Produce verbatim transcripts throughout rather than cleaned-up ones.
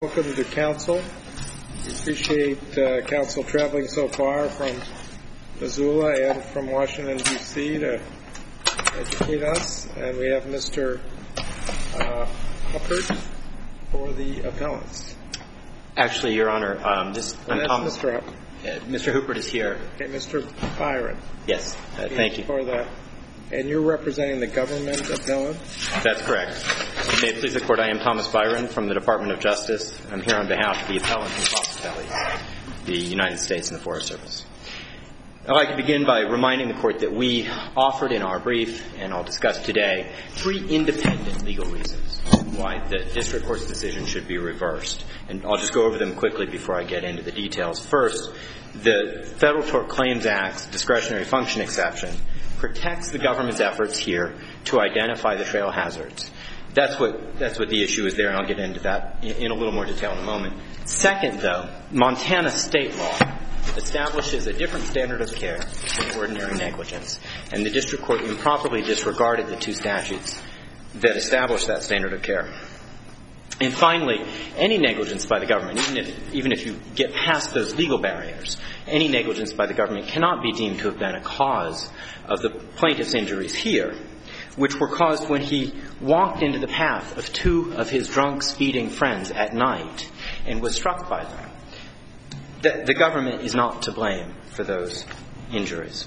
Welcome to council. We appreciate uh, council traveling so far from Missoula and from Washington, D C to educate us. And we have Mister Uh, Huppert for the appellants. Actually, Your Honor, um, this and I'm Thomas. Mister Huppert. Uh, Mister Huppert is here. Okay, Mister Byron. Yes, uh, thank you. For that. And you're representing the government appellant? That's correct. May it please the Court, I am Thomas Byron from the Department of Justice. I'm here on behalf of the appellant in Fox the United States and the Forest Service. I'd like to begin by reminding the Court that we offered in our brief, and I'll discuss today, three independent legal reasons why the district court's decision should be reversed. And I'll just go over them quickly before I get into the details. First, the Federal Tort Claims Act's discretionary function exception protects the government's efforts here to identify the trail hazards. That's what that's what the issue is there, and I'll get into that in, in a little more detail in a moment. Second, though, Montana state law establishes a different standard of care than ordinary negligence, and the district court improperly disregarded the two statutes that establish that standard of care. And finally, any negligence by the government, even if even if you get past those legal barriers, any negligence by the government cannot be deemed to have been a cause of the plaintiff's injuries here, which were caused when he walked into the path of two of his drunk, speeding friends at night and was struck by them. The, the government is not to blame for those injuries.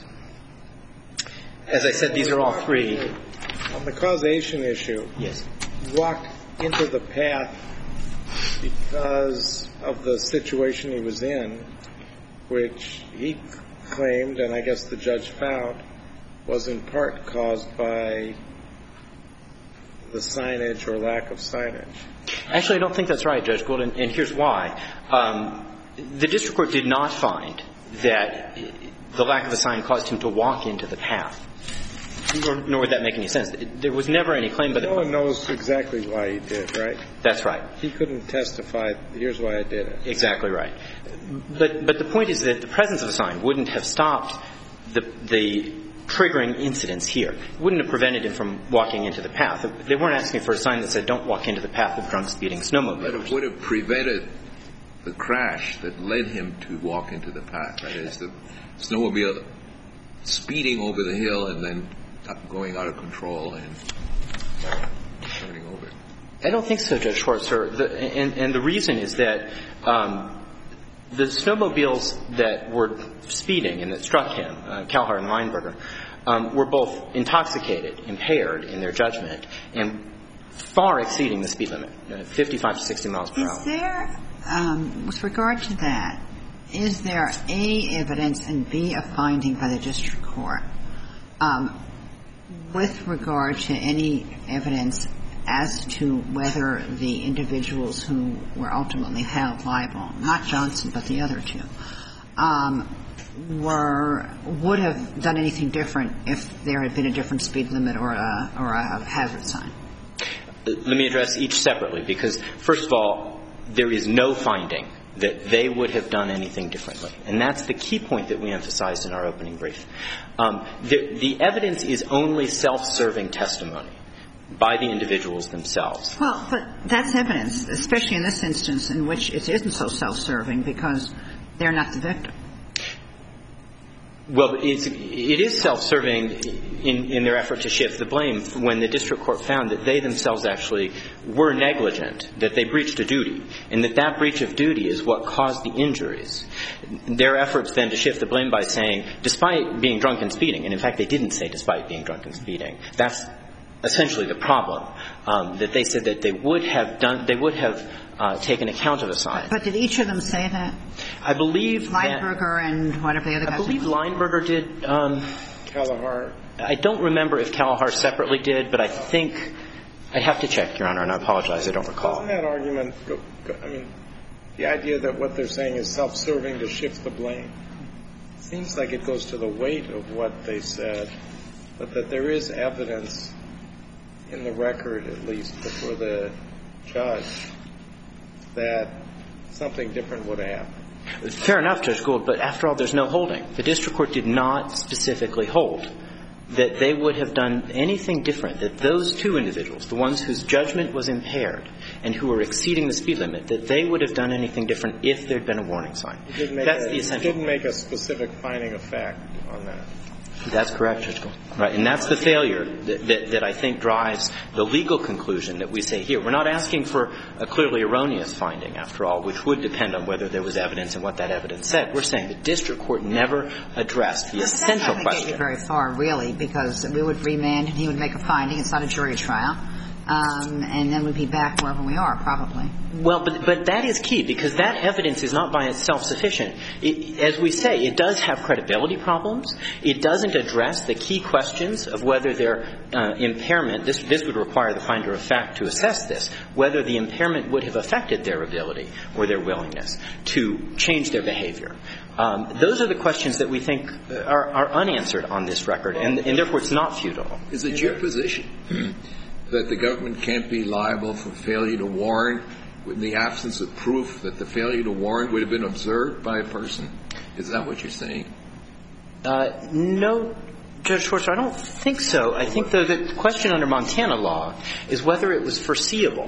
As I said, these are all three. On the causation issue, yes, he walked into the path because of the situation he was in, which he claimed, and I guess the judge found, was in part caused by the signage or lack of signage. Actually, I don't think that's right, Judge Gould, and, and here's why. Um, the district court did not find that the lack of a sign caused him to walk into the path, nor, nor would that make any sense. There was never any claim by the... No one knows exactly why he did, right? That's right. He couldn't testify, here's why I did it. Exactly right. But but the point is that the presence of a sign wouldn't have stopped the the triggering incidents here. It wouldn't have prevented him from walking into the path. They weren't asking for a sign that said, don't walk into the path of drunk, speeding snowmobilers. But it would have prevented the crash that led him to walk into the path. That is, the snowmobile speeding over the hill and then going out of control and turning over. I don't think so, Judge Schwartzer. The, and, and the reason is that um, the snowmobiles that were speeding and that struck him, uh, Kalhar and Lineberger, um, were both intoxicated, impaired in their judgment, and far exceeding the speed limit, uh, fifty-five to sixty miles per hour. Is there, um, with regard to that, is there A, evidence, and B, a finding by the district court um, with regard to any evidence as to whether the individuals who were ultimately held liable, not Johnson but the other two, um, were would have done anything different if there had been a different speed limit or a, or a hazard sign? Let me address each separately, because, first of all, there is no finding that they would have done anything differently. And that's the key point that we emphasized in our opening brief. Um, the, the evidence is only self-serving testimony by the individuals themselves. Well, but that's evidence, especially in this instance in which it isn't so self-serving because they're not the victim. Well, it's, it is self-serving in, in their effort to shift the blame when the district court found that they themselves actually were negligent, that they breached a duty, and that that breach of duty is what caused the injuries. Their efforts then to shift the blame by saying, despite being drunk and speeding, and in fact they didn't say despite being drunk and speeding, that's essentially the problem, um, that they said that they would have done, they would have uh, taken account of a sign. But did each of them say that? I believe Lineberger and whatever the other guy. I believe Lineberger did. Um, Kalahar. I don't remember if Kalahar separately did, but I think I'd have to check, Your Honor, and I apologize, I don't recall. Doesn't that argument go, go, I mean, the idea that what they're saying is self-serving to shift the blame seems like it goes to the weight of what they said, but that there is evidence in the record, at least before the judge, that something different would have happened. Fair enough, Judge Gould, but after all, there's no holding. The district court did not specifically hold that they would have done anything different, that those two individuals, the ones whose judgment was impaired and who were exceeding the speed limit, that they would have done anything different if there had been a warning sign. That's a, the essential. It didn't make a specific finding of fact on that. That's correct, Judge Gould. Right. And that's the failure that, that, that I think drives the legal conclusion that we say here. We're not asking for a clearly erroneous finding, after all, which would depend on whether there was evidence and what that evidence said. We're saying the district court never addressed the essential question. That's not going to get you very far, really, because we would remand and he would make a finding. It's not a jury trial. Um, and then we'd be back wherever we are, probably. Well, but, but that is key, because that evidence is not by itself sufficient. It, as we say, it does have credibility problems. It doesn't address the key questions of whether their uh, impairment, this, this would require the finder of fact to assess this, whether the impairment would have affected their ability or their willingness to change their behavior. Um, those are the questions that we think are, are unanswered on this record, and, and therefore it's not futile. Is it your position that the government can't be liable for failure to warn in the absence of proof that the failure to warn would have been observed by a person? Is that what you're saying? Uh, no, Judge Schwartz, I don't think so. I think, though, the question under Montana law is whether it was foreseeable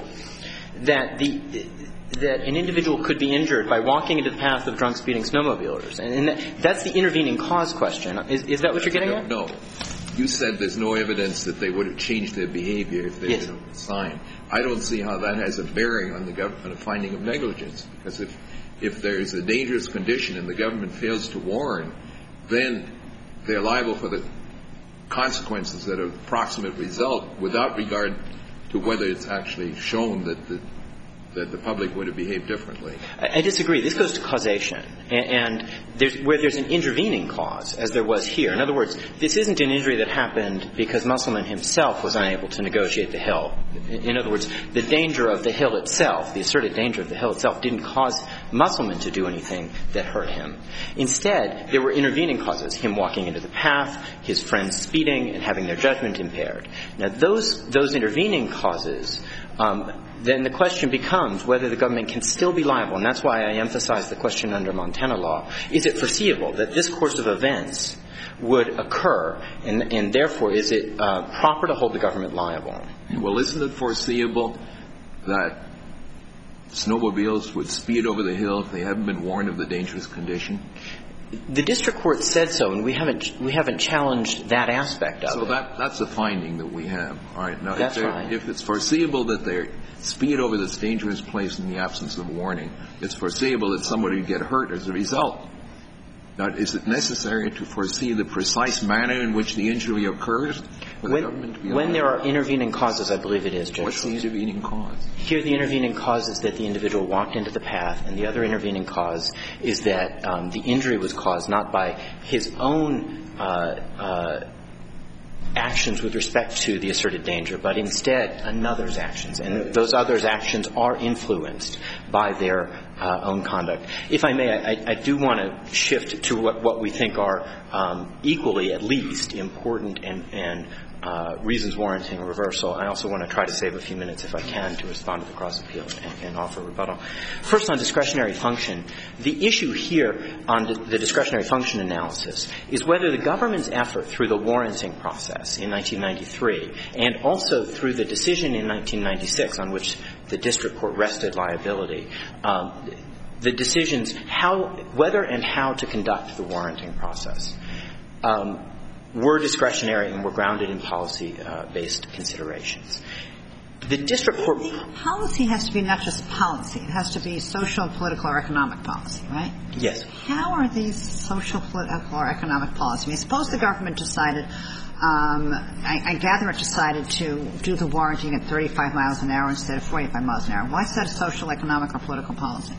that the that an individual could be injured by walking into the path of drunk speeding snowmobilers. And, and that, that's the intervening cause question. Is, is that what you're getting at? No. You said there's no evidence that they would have changed their behavior if they yes. had a sign. I don't see how that has a bearing on the government of finding of negligence, because if if there's a dangerous condition and the government fails to warn, then they're liable for the consequences that are the proximate result without regard to whether it's actually shown that the that the public would have behaved differently. I, I disagree. This goes to causation. And, and there's, where there's an intervening cause, as there was here. In other words, this isn't an injury that happened because Musselman himself was unable to negotiate the hill. In, in other words, the danger of the hill itself, the asserted danger of the hill itself, didn't cause Musselman to do anything that hurt him. Instead, there were intervening causes, him walking into the path, his friends speeding, and having their judgment impaired. Now, those, those intervening causes, um, then the question becomes whether the government can still be liable, and that's why I emphasize the question under Montana law. Is it foreseeable that this course of events would occur, and, and therefore is it uh, proper to hold the government liable? Well, isn't it foreseeable that snowmobiles would speed over the hill if they haven't been warned of the dangerous condition? The district court said so, and we haven't we haven't challenged that aspect of so it. So that that's a finding that we have. All right. Now, that's if, right. if it's foreseeable that they speed over this dangerous place in the absence of warning, it's foreseeable that somebody would get hurt as a result. Now, is it necessary to foresee the precise manner in which the injury occurs for the when, government to be when allowed? there are intervening causes, I believe it is, Judge. What's the intervening cause? Here, the intervening cause is that the individual walked into the path, and the other intervening cause is that um, the injury was caused not by his own uh, uh, actions with respect to the asserted danger, but instead another's actions. And those others' actions are influenced by their uh, own conduct. If I may, I, I do want to shift to what, what we think are um, equally, at least, important and, and uh, reasons warranting reversal. I also want to try to save a few minutes, if I can, to respond to the cross-appeal and, and offer rebuttal. First, on discretionary function, the issue here on the, the discretionary function analysis is whether the government's effort through the warranting process in nineteen ninety-three and also through the decision in nineteen ninety-six on which the district court rested liability, um, the decisions how, whether and how to conduct the warranting process um, were discretionary and were grounded in policy-based uh, considerations. The district court policy has to be not just policy; it has to be social, political, or economic policy, right? Yes. How are these social, political, or economic policy? I mean, suppose the government decided. Um, I, I gather it decided to do the warranting at thirty-five miles an hour instead of forty-five miles an hour. Why is that a social, economic, or political policy?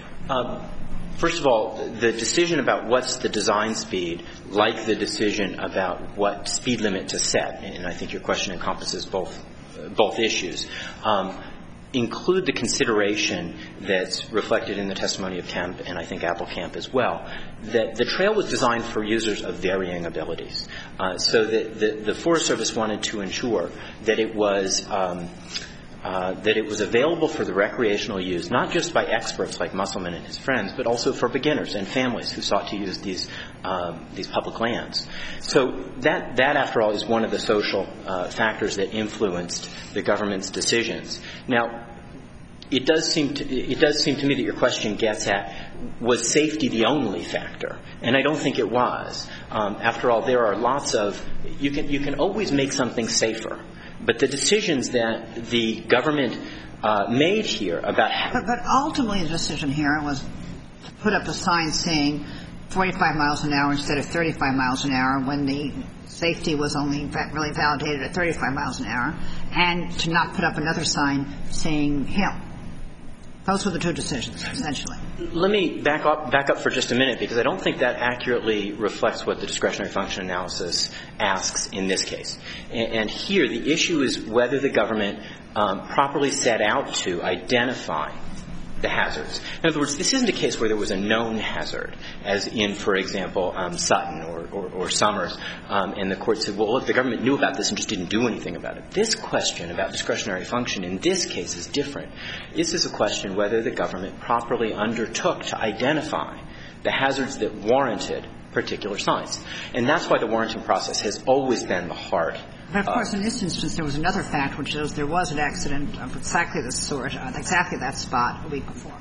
Um, first of all, the decision about what's the design speed, like the decision about what speed limit to set, and I think your question encompasses both uh, both issues, um, include the consideration that's reflected in the testimony of Kemp and I think Applecamp as well, that the trail was designed for users of varying abilities. Uh, so that the, the Forest Service wanted to ensure that it was um, uh, that it was available for the recreational use, not just by experts like Musselman and his friends, but also for beginners and families who sought to use these um, these public lands. So that, that, after all, is one of the social uh, factors that influenced the government's decisions. Now, It does seem to it does seem to me that your question gets at, was safety the only factor? And I don't think it was. Um, after all, there are lots of you can you can always make something safer, but the decisions that the government uh, made here about how but, but ultimately the decision here was to put up a sign saying forty-five miles an hour instead of thirty-five miles an hour when the safety was only really validated at thirty-five miles an hour, and to not put up another sign saying hill. Those were the two decisions, essentially. Let me back up, back up for just a minute, because I don't think that accurately reflects what the discretionary function analysis asks in this case. And, and here, the issue is whether the government um, properly set out to identify the hazards. In other words, this isn't a case where there was a known hazard, as in, for example, um, Sutton or, or, or Summers, um, and the court said, well, look, the government knew about this and just didn't do anything about it. This question about discretionary function in this case is different. This is a question whether the government properly undertook to identify the hazards that warranted particular signs. And that's why the warranting process has always been the heart. But, of course, in this instance, there was another fact, which is there was an accident of exactly this sort, uh, exactly that spot a week before.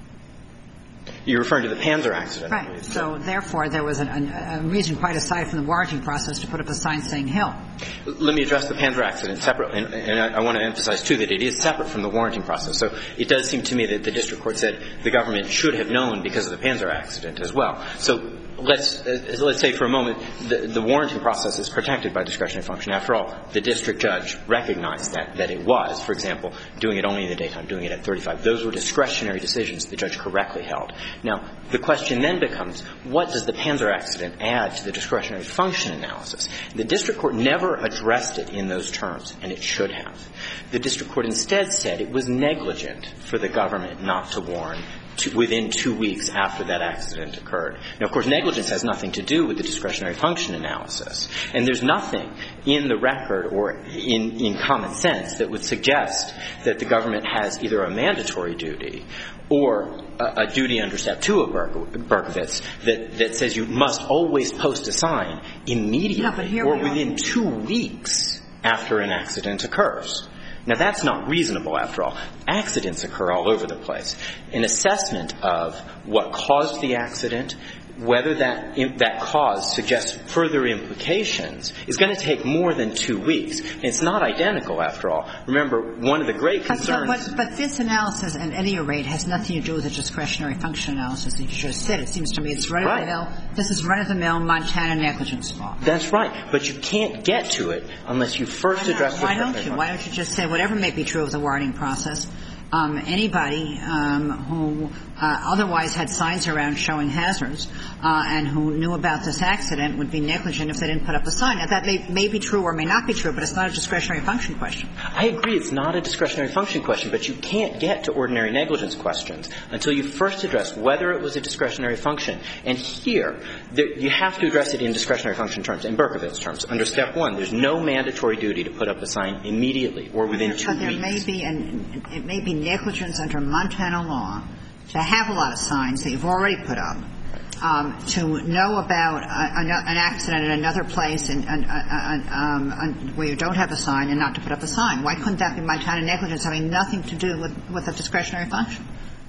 You're referring to the Panzer accident. Right. So, therefore, there was an, a, a reason quite aside from the warranting process to put up a sign saying hill. Let me address the Panzer accident separately, and, and I, I want to emphasize, too, that it is separate from the warranting process. So it does seem to me that the district court said the government should have known because of the Panzer accident as well. So let's uh, let's say for a moment the, the warranting process is protected by discretionary function. After all, the district judge recognized that, that it was, for example, doing it only in the daytime, doing it at thirty-five. Those were discretionary decisions the judge correctly held. Now, the question then becomes, what does the Panzer accident add to the discretionary function analysis? The district court never addressed it in those terms, and it should have. The district court instead said it was negligent for the government not to warn to, within two weeks after that accident occurred. Now, of course, negligence has nothing to do with the discretionary function analysis, and there's nothing in the record or in, in common sense that would suggest that the government has either a mandatory duty or a, a duty under Step two of Berkovitz that, that says you must always post a sign immediately yeah, or within two weeks after an accident occurs. Now, that's not reasonable, after all. Accidents occur all over the place. An assessment of what caused the accident, whether that that cause suggests further implications, is going to take more than two weeks. And it's not identical, after all. Remember, one of the great concerns... But, but, but this analysis, at any rate, has nothing to do with the discretionary function analysis that you just said. It seems to me it's run-of-the-mill. Right. This is run-of-the-mill Montana negligence law. That's right. But you can't get to it unless you first address the Why don't you? Why don't you just say whatever may be true of the warning process, Um, anybody um, who uh, otherwise had signs around showing hazards uh, and who knew about this accident would be negligent if they didn't put up a sign. Now, that may, may be true or may not be true, but it's not a discretionary function question. I agree it's not a discretionary function question, but you can't get to ordinary negligence questions until you first address whether it was a discretionary function. And here, there, you have to address it in discretionary function terms, in Berkovitz terms. Under Step one, there's no mandatory duty to put up a sign immediately or within two but there weeks. May be an, it may be negligence under Montana law to have a lot of signs that you've already put up, um, to know about a, a, an accident in another place and, and, uh, um, where you don't have a sign and not to put up a sign. Why couldn't that be Montana negligence having nothing to do with, with a discretionary function?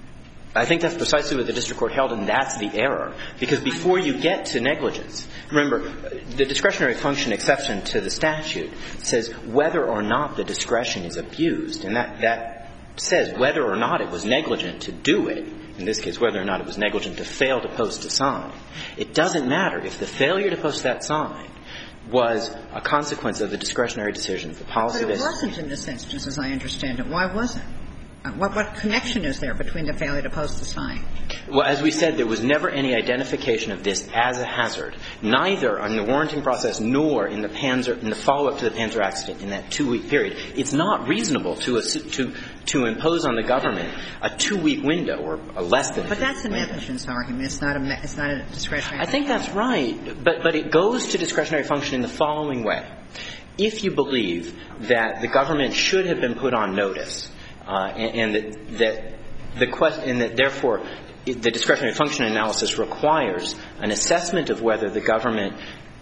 I think that's precisely what the district court held, and that's the error. Because before you get to negligence, remember, the discretionary function exception to the statute says whether or not the discretion is abused. And that, that says whether or not it was negligent to do it. In this case, whether or not it was negligent to fail to post a sign. It doesn't matter if the failure to post that sign was a consequence of the discretionary decisions, the policy But it based. wasn't in this instance, as I understand it. Why was it? What, what connection is there between the failure to post the sign? Well, as we said, there was never any identification of this as a hazard, neither in the warranting process nor in the Panzer, in the follow-up to the Panzer accident in that two-week period. It's not reasonable to to to impose on the government a two-week window or a less than. But that's a window. negligence argument. It's not a it's not a discretionary. I think that's right, but but it goes to discretionary function in the following way. if you believe that the government should have been put on notice, uh, and, and that, that the question, and that therefore the discretionary function analysis requires an assessment of whether the government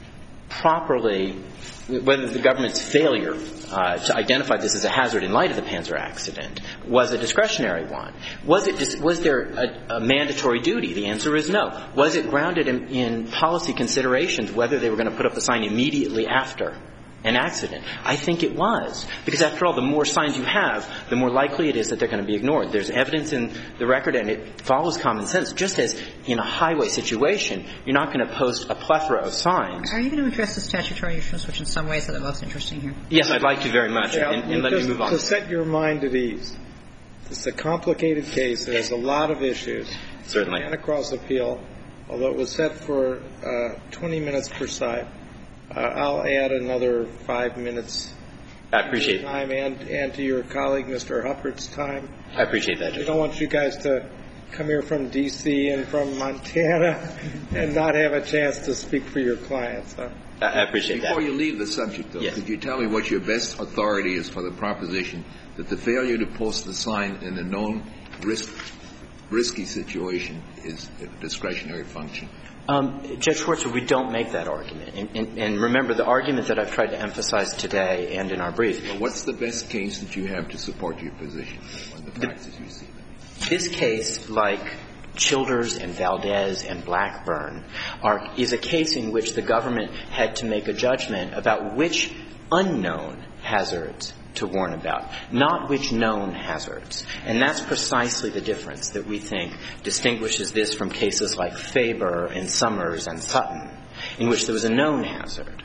properly, whether the government's failure uh, to identify this as a hazard in light of the Panzer accident was a discretionary one. Was it? Was there a, a mandatory duty? The answer is no. Was it grounded in, in policy considerations whether they were going to put up a sign immediately after an accident? I think it was. Because after all, the more signs you have, the more likely it is that they're going to be ignored. There's evidence in the record, and it follows common sense. Just as in a highway situation, you're not going to post a plethora of signs. Are you going to address the statutory issues, which in some ways are the most interesting here? Yes, I'd like to very much. Yeah, and, and let just me move on. To set your mind at ease, it's a complicated case. It has a lot of issues. Certainly. And across appeal, although it was set for uh, twenty minutes per side. Uh, I'll add another five minutes. I appreciate time and, and to your colleague, Mister Hupperd's time. I appreciate that, Judge. I don't want you guys to come here from D C and from Montana and not have a chance to speak for your clients. Huh? I appreciate Before that. Before you leave the subject, though, yes. could you tell me what your best authority is for the proposition that the failure to post the sign in a known risk, risky situation is a discretionary function? Um, Judge Schwartzer, we don't make that argument. And, and, and remember, the argument that I've tried to emphasize today and in our brief. Well, what's the best case that you have to support your position on the facts as you see them? This case, like Childers and Valdez and Blackburn, are, is a case in which the government had to make a judgment about which unknown hazards to warn about, not which known hazards. And that's precisely the difference that we think distinguishes this from cases like Faber and Summers and Sutton, in which there was a known hazard.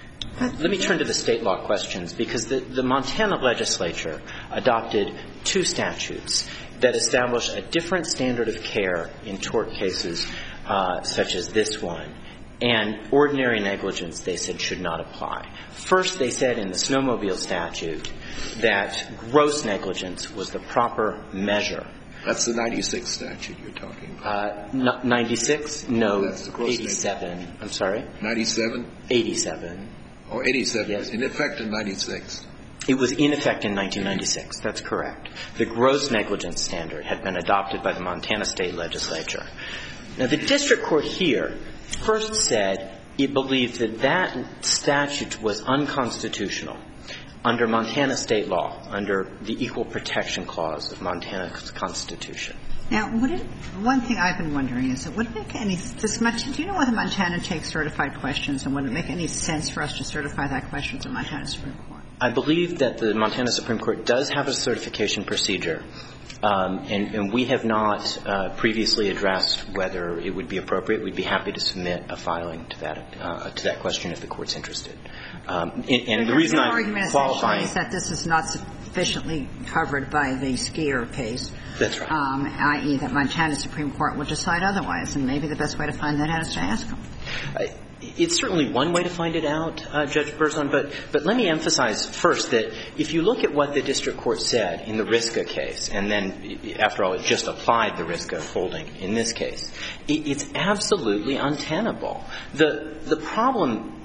Let me turn to the state law questions, because the, the Montana legislature adopted two statutes that establish a different standard of care in tort cases uh, such as this one. And ordinary negligence, they said, should not apply. First, they said in the snowmobile statute that gross negligence was the proper measure. That's the ninety-six statute you're talking about. Uh, ninety-six? No, That's the gross eighty-seven. negligence. I'm sorry? ninety-seven? eighty-seven. Oh, eighty-seven. Yes. In effect in ninety-six. It was in effect in nineteen ninety-six. That's correct. The gross negligence standard had been adopted by the Montana state legislature. Now, the district court here first said it believed that that statute was unconstitutional under Montana state law, under the Equal Protection Clause of Montana's Constitution. Now, would it, one thing I've been wondering is, would it make any, does Montana, do you know whether Montana takes certified questions, and would it make any sense for us to certify that question to the Montana Supreme Court? I believe that the Montana Supreme Court does have a certification procedure. Um, and, and we have not uh, previously addressed whether it would be appropriate. We'd be happy to submit a filing to that uh, to that question if the court's interested. Um, and and the reason I'm qualifying is that this is not sufficiently covered by the skier case. That's right. Um, that is, that Montana Supreme Court would decide otherwise, and maybe the best way to find that out is to ask them. I, It's certainly one way to find it out, uh, Judge Berzon, but, but let me emphasize first that if you look at what the district court said in the RISCA case, and then, after all, it just applied the RISCA holding in this case, it, it's absolutely untenable. The, the problem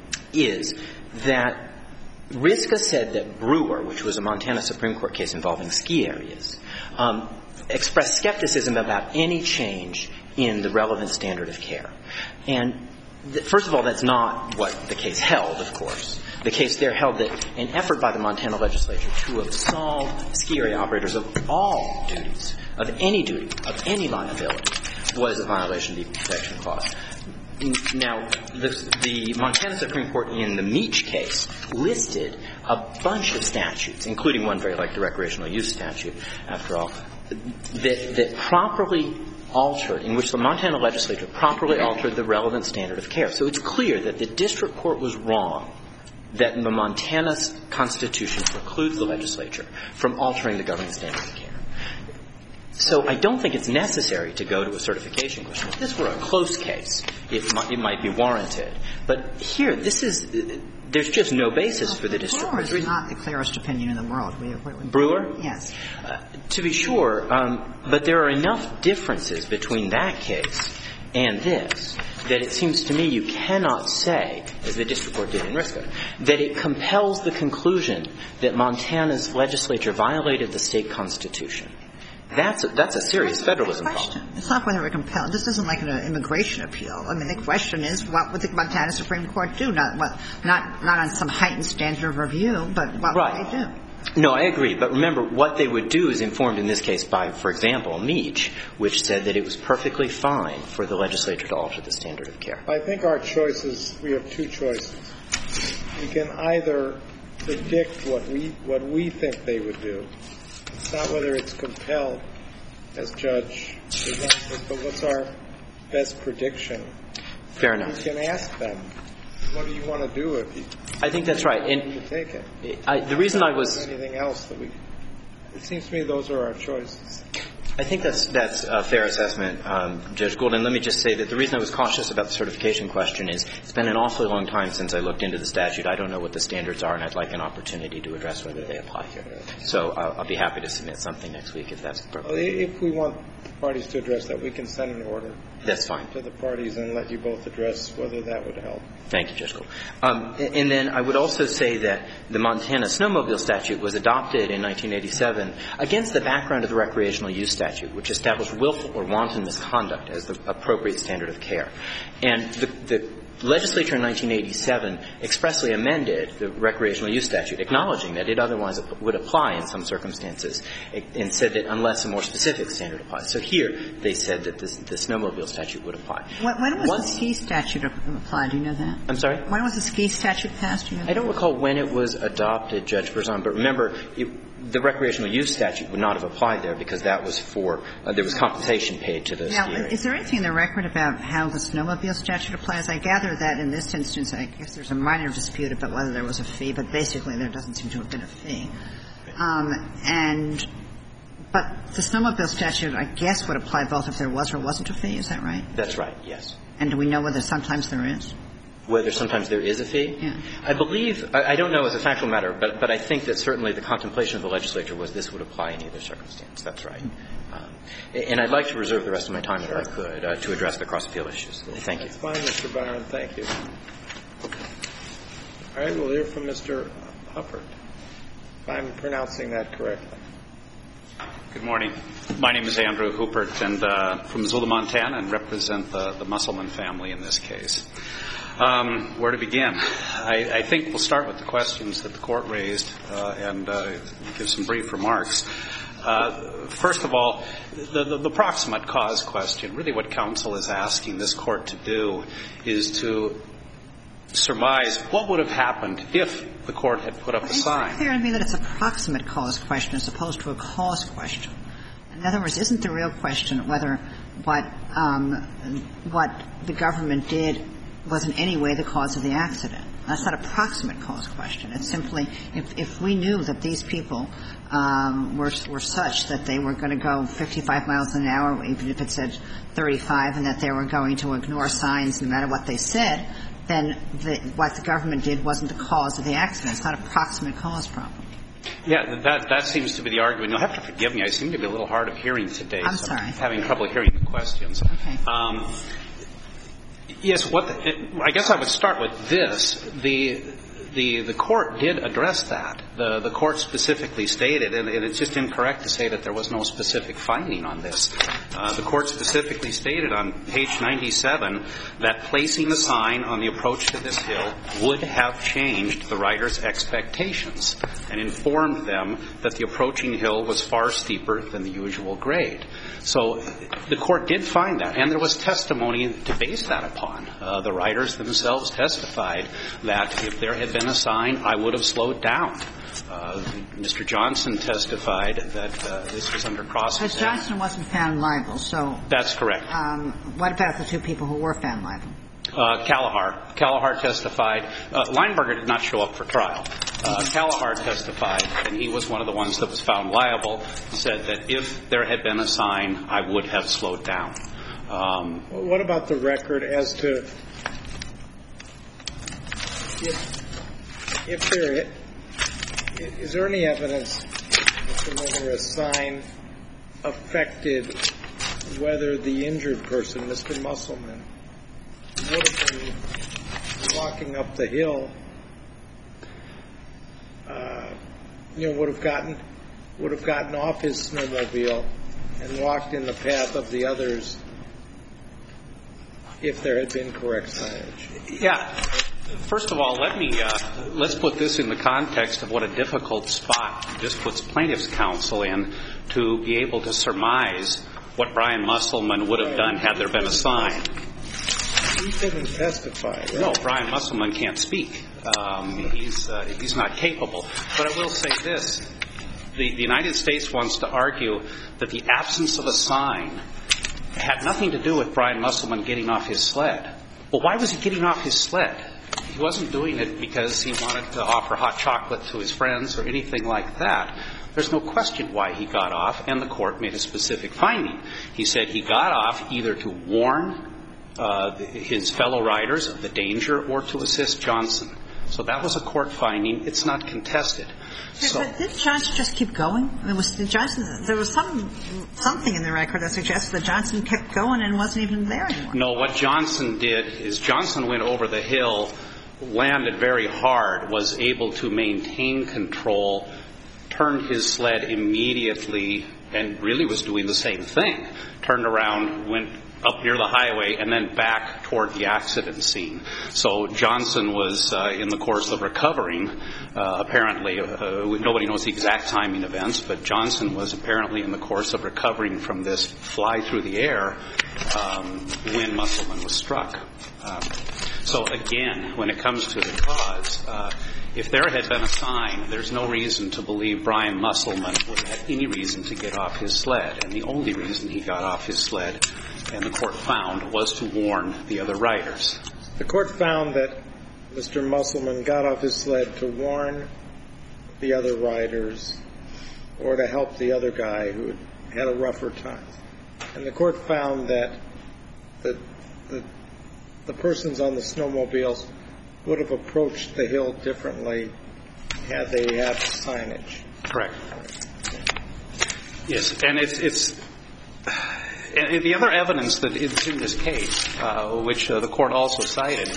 is that RISCA said that Brewer, which was a Montana Supreme Court case involving ski areas, um, expressed skepticism about any change in the relevant standard of care. And first of all, that's not what the case held, of course. The case there held that an effort by the Montana legislature to absolve ski area operators of all duties, of any duty, of any liability, was a violation of the Equal Protection Clause. Now, the, the Montana Supreme Court in the Meach case listed a bunch of statutes, including one very like the recreational use statute, after all, that, that properly altered, in which the Montana legislature properly altered the relevant standard of care. So it's clear that the district court was wrong, that the Montana Constitution precludes the legislature from altering the governing standard of care. So I don't think it's necessary to go to a certification question. If this were a close case, it might, it might be warranted. But here, this is – there's just no basis for the district court. Brewer is not the clearest opinion in the world. We agree with Brewer? Yes. Uh, to be sure, um, but there are enough differences between that case and this, that it seems to me you cannot say, as the district court did in Risco, that it compels the conclusion that Montana's legislature violated the state constitution. That's a, that's a serious federalism problem. It's not whether it compels. This isn't like an immigration appeal. I mean, the question is, what would the Montana Supreme Court do? Not what, not not on some heightened standard of review, but what right. would they do? No, I agree. But remember, what they would do is informed in this case by, for example, Meach, which said that it was perfectly fine for the legislature to alter the standard of care. I think our choices, we have two choices. We can either predict what we what we think they would do. It's not whether it's compelled, as Judge suggested, but what's our best prediction? Fair enough. We can ask them, what do you want to do if you I think that's right. And to take it? I, the reason I was anything else that we it seems to me those are our choices. I think that's that's a fair assessment, um, Judge Gould. And let me just say that the reason I was cautious about the certification question is it's been an awfully long time since I looked into the statute. I don't know what the standards are, and I'd like an opportunity to address whether they apply here. So uh, I'll be happy to submit something next week if that's appropriate. Well, if we want the parties to address that, we can send an order. That's fine. To the parties and let you both address whether that would help. Thank you, Judge Gould. Um, and then I would also say that the Montana snowmobile statute was adopted in nineteen eighty-seven against the background of the recreational use statute, which established willful or wanton misconduct as the appropriate standard of care. And the, the legislature in nineteen eighty-seven expressly amended the recreational use statute, acknowledging that it otherwise would apply in some circumstances, and said that unless a more specific standard applies. So here they said that this, the snowmobile statute would apply. When, when was Once, the ski statute applied? Do you know that? I'm sorry? When was the ski statute passed? Do you know I don't recall when it was adopted, Judge Berzon, but remember, it, the recreational use statute would not have applied there because that was for uh, there was compensation paid to the now, skier. Is there anything in the record about how the snowmobile statute applies? I gather that in this instance, I guess there's a minor dispute about whether there was a fee, but basically there doesn't seem to have been a fee. Um, and but the snowmobile statute, I guess, would apply both if there was or wasn't a fee. Is that right? That's right. Yes. And do we know whether sometimes there is? Whether sometimes there is a fee? Yeah. I believe, I, I don't know as a factual matter, but, but I think that certainly the contemplation of the legislature was this would apply in either circumstance. That's right. Um, and I'd like to reserve the rest of my time, if I could, uh, to address the cross-appeal issues. Thank you. That's fine, Mister Byron. Thank you. All right, we'll hear from Mister Huppert, if I'm pronouncing that correctly. Good morning. My name is Andrew Huppert, and uh, from Missoula, Montana, and represent the, the Musselman family in this case. Um, where to begin? I, I think we'll start with the questions that the court raised uh, and uh, give some brief remarks. Uh, first of all, the, the, the proximate cause question, really what counsel is asking this court to do is to surmise what would have happened if the court had put up a sign. It's clear to me that it's a proximate cause question as opposed to a cause question. In other words, isn't the real question whether what um, what the government did was in any way the cause of the accident? That's not a proximate cause question. It's simply if, if we knew that these people um, were were such that they were going to go fifty-five miles an hour, even if it said thirty-five, and that they were going to ignore signs no matter what they said, then the, what the government did wasn't the cause of the accident. It's not a proximate cause problem. Yeah, that that seems to be the argument. You'll have to forgive me. I seem to be a little hard of hearing today. I'm so sorry. I'm having trouble hearing the questions. Okay. Um, yes, what the, it, I guess I would start with this. The the the court did address that. The the court specifically stated, and, and it's just incorrect to say that there was no specific finding on this. Uh, the court specifically stated on page ninety-seven that placing the sign on the approach to this hill would have changed the rider's expectations and informed them that the approaching hill was far steeper than the usual grade. So the court did find that, and there was testimony to base that upon. Uh, the riders themselves testified that if there had been a sign, I would have slowed down. Uh, Mister Johnson testified that uh, this was under cross-examination. But Johnson wasn't found liable, so... That's correct. Um, what about the two people who were found liable? Uh, Callahar. Callahar testified. Uh, Lineberger did not show up for trial. Uh, Callahar testified, and he was one of the ones that was found liable, said that if there had been a sign, I would have slowed down. Um, well, what about the record as to if, if there is there any evidence as to whether a sign affected whether the injured person, Mister Musselman, would have been walking up the hill, uh, you know, would have gotten would have gotten off his snowmobile and walked in the path of the others if there had been correct signage. Yeah. First of all, let me uh, let's put this in the context of what a difficult spot this puts plaintiff's counsel in to be able to surmise what Brian Musselman would have done had there been a sign. He couldn't testify, right? No, Brian Musselman can't speak. Um, he's uh, he's not capable. But I will say this: the, the United States wants to argue that the absence of a sign had nothing to do with Brian Musselman getting off his sled. Well, why was he getting off his sled? He wasn't doing it because he wanted to offer hot chocolate to his friends or anything like that. There's no question why he got off, and the court made a specific finding. He said he got off either to warn uh, his fellow riders of the danger or to assist Johnson. So that was a court finding. It's not contested. So, but did Johnson just keep going? I mean, was the Johnson, there was some something in the record that suggests that Johnson kept going and wasn't even there anymore. No, what Johnson did is Johnson went over the hill, landed very hard, was able to maintain control, turned his sled immediately, and really was doing the same thing. Turned around, went up near the highway, and then back toward the accident scene. So Johnson was uh, in the course of recovering, uh, apparently. Uh, nobody knows the exact timing events, but Johnson was apparently in the course of recovering from this fly through the air um, when Musselman was struck. Um, so again, when it comes to the cause, uh, if there had been a sign, there's no reason to believe Brian Musselman would have had any reason to get off his sled. And the only reason he got off his sled, and the court found, was to warn the other riders. The court found that Mister Musselman got off his sled to warn the other riders or to help the other guy who had had a rougher time. And the court found that the, the, the persons on the snowmobiles would have approached the hill differently had they had signage. Correct. Yes, and it's it's and the other evidence that is in this case, uh, which uh, the court also cited,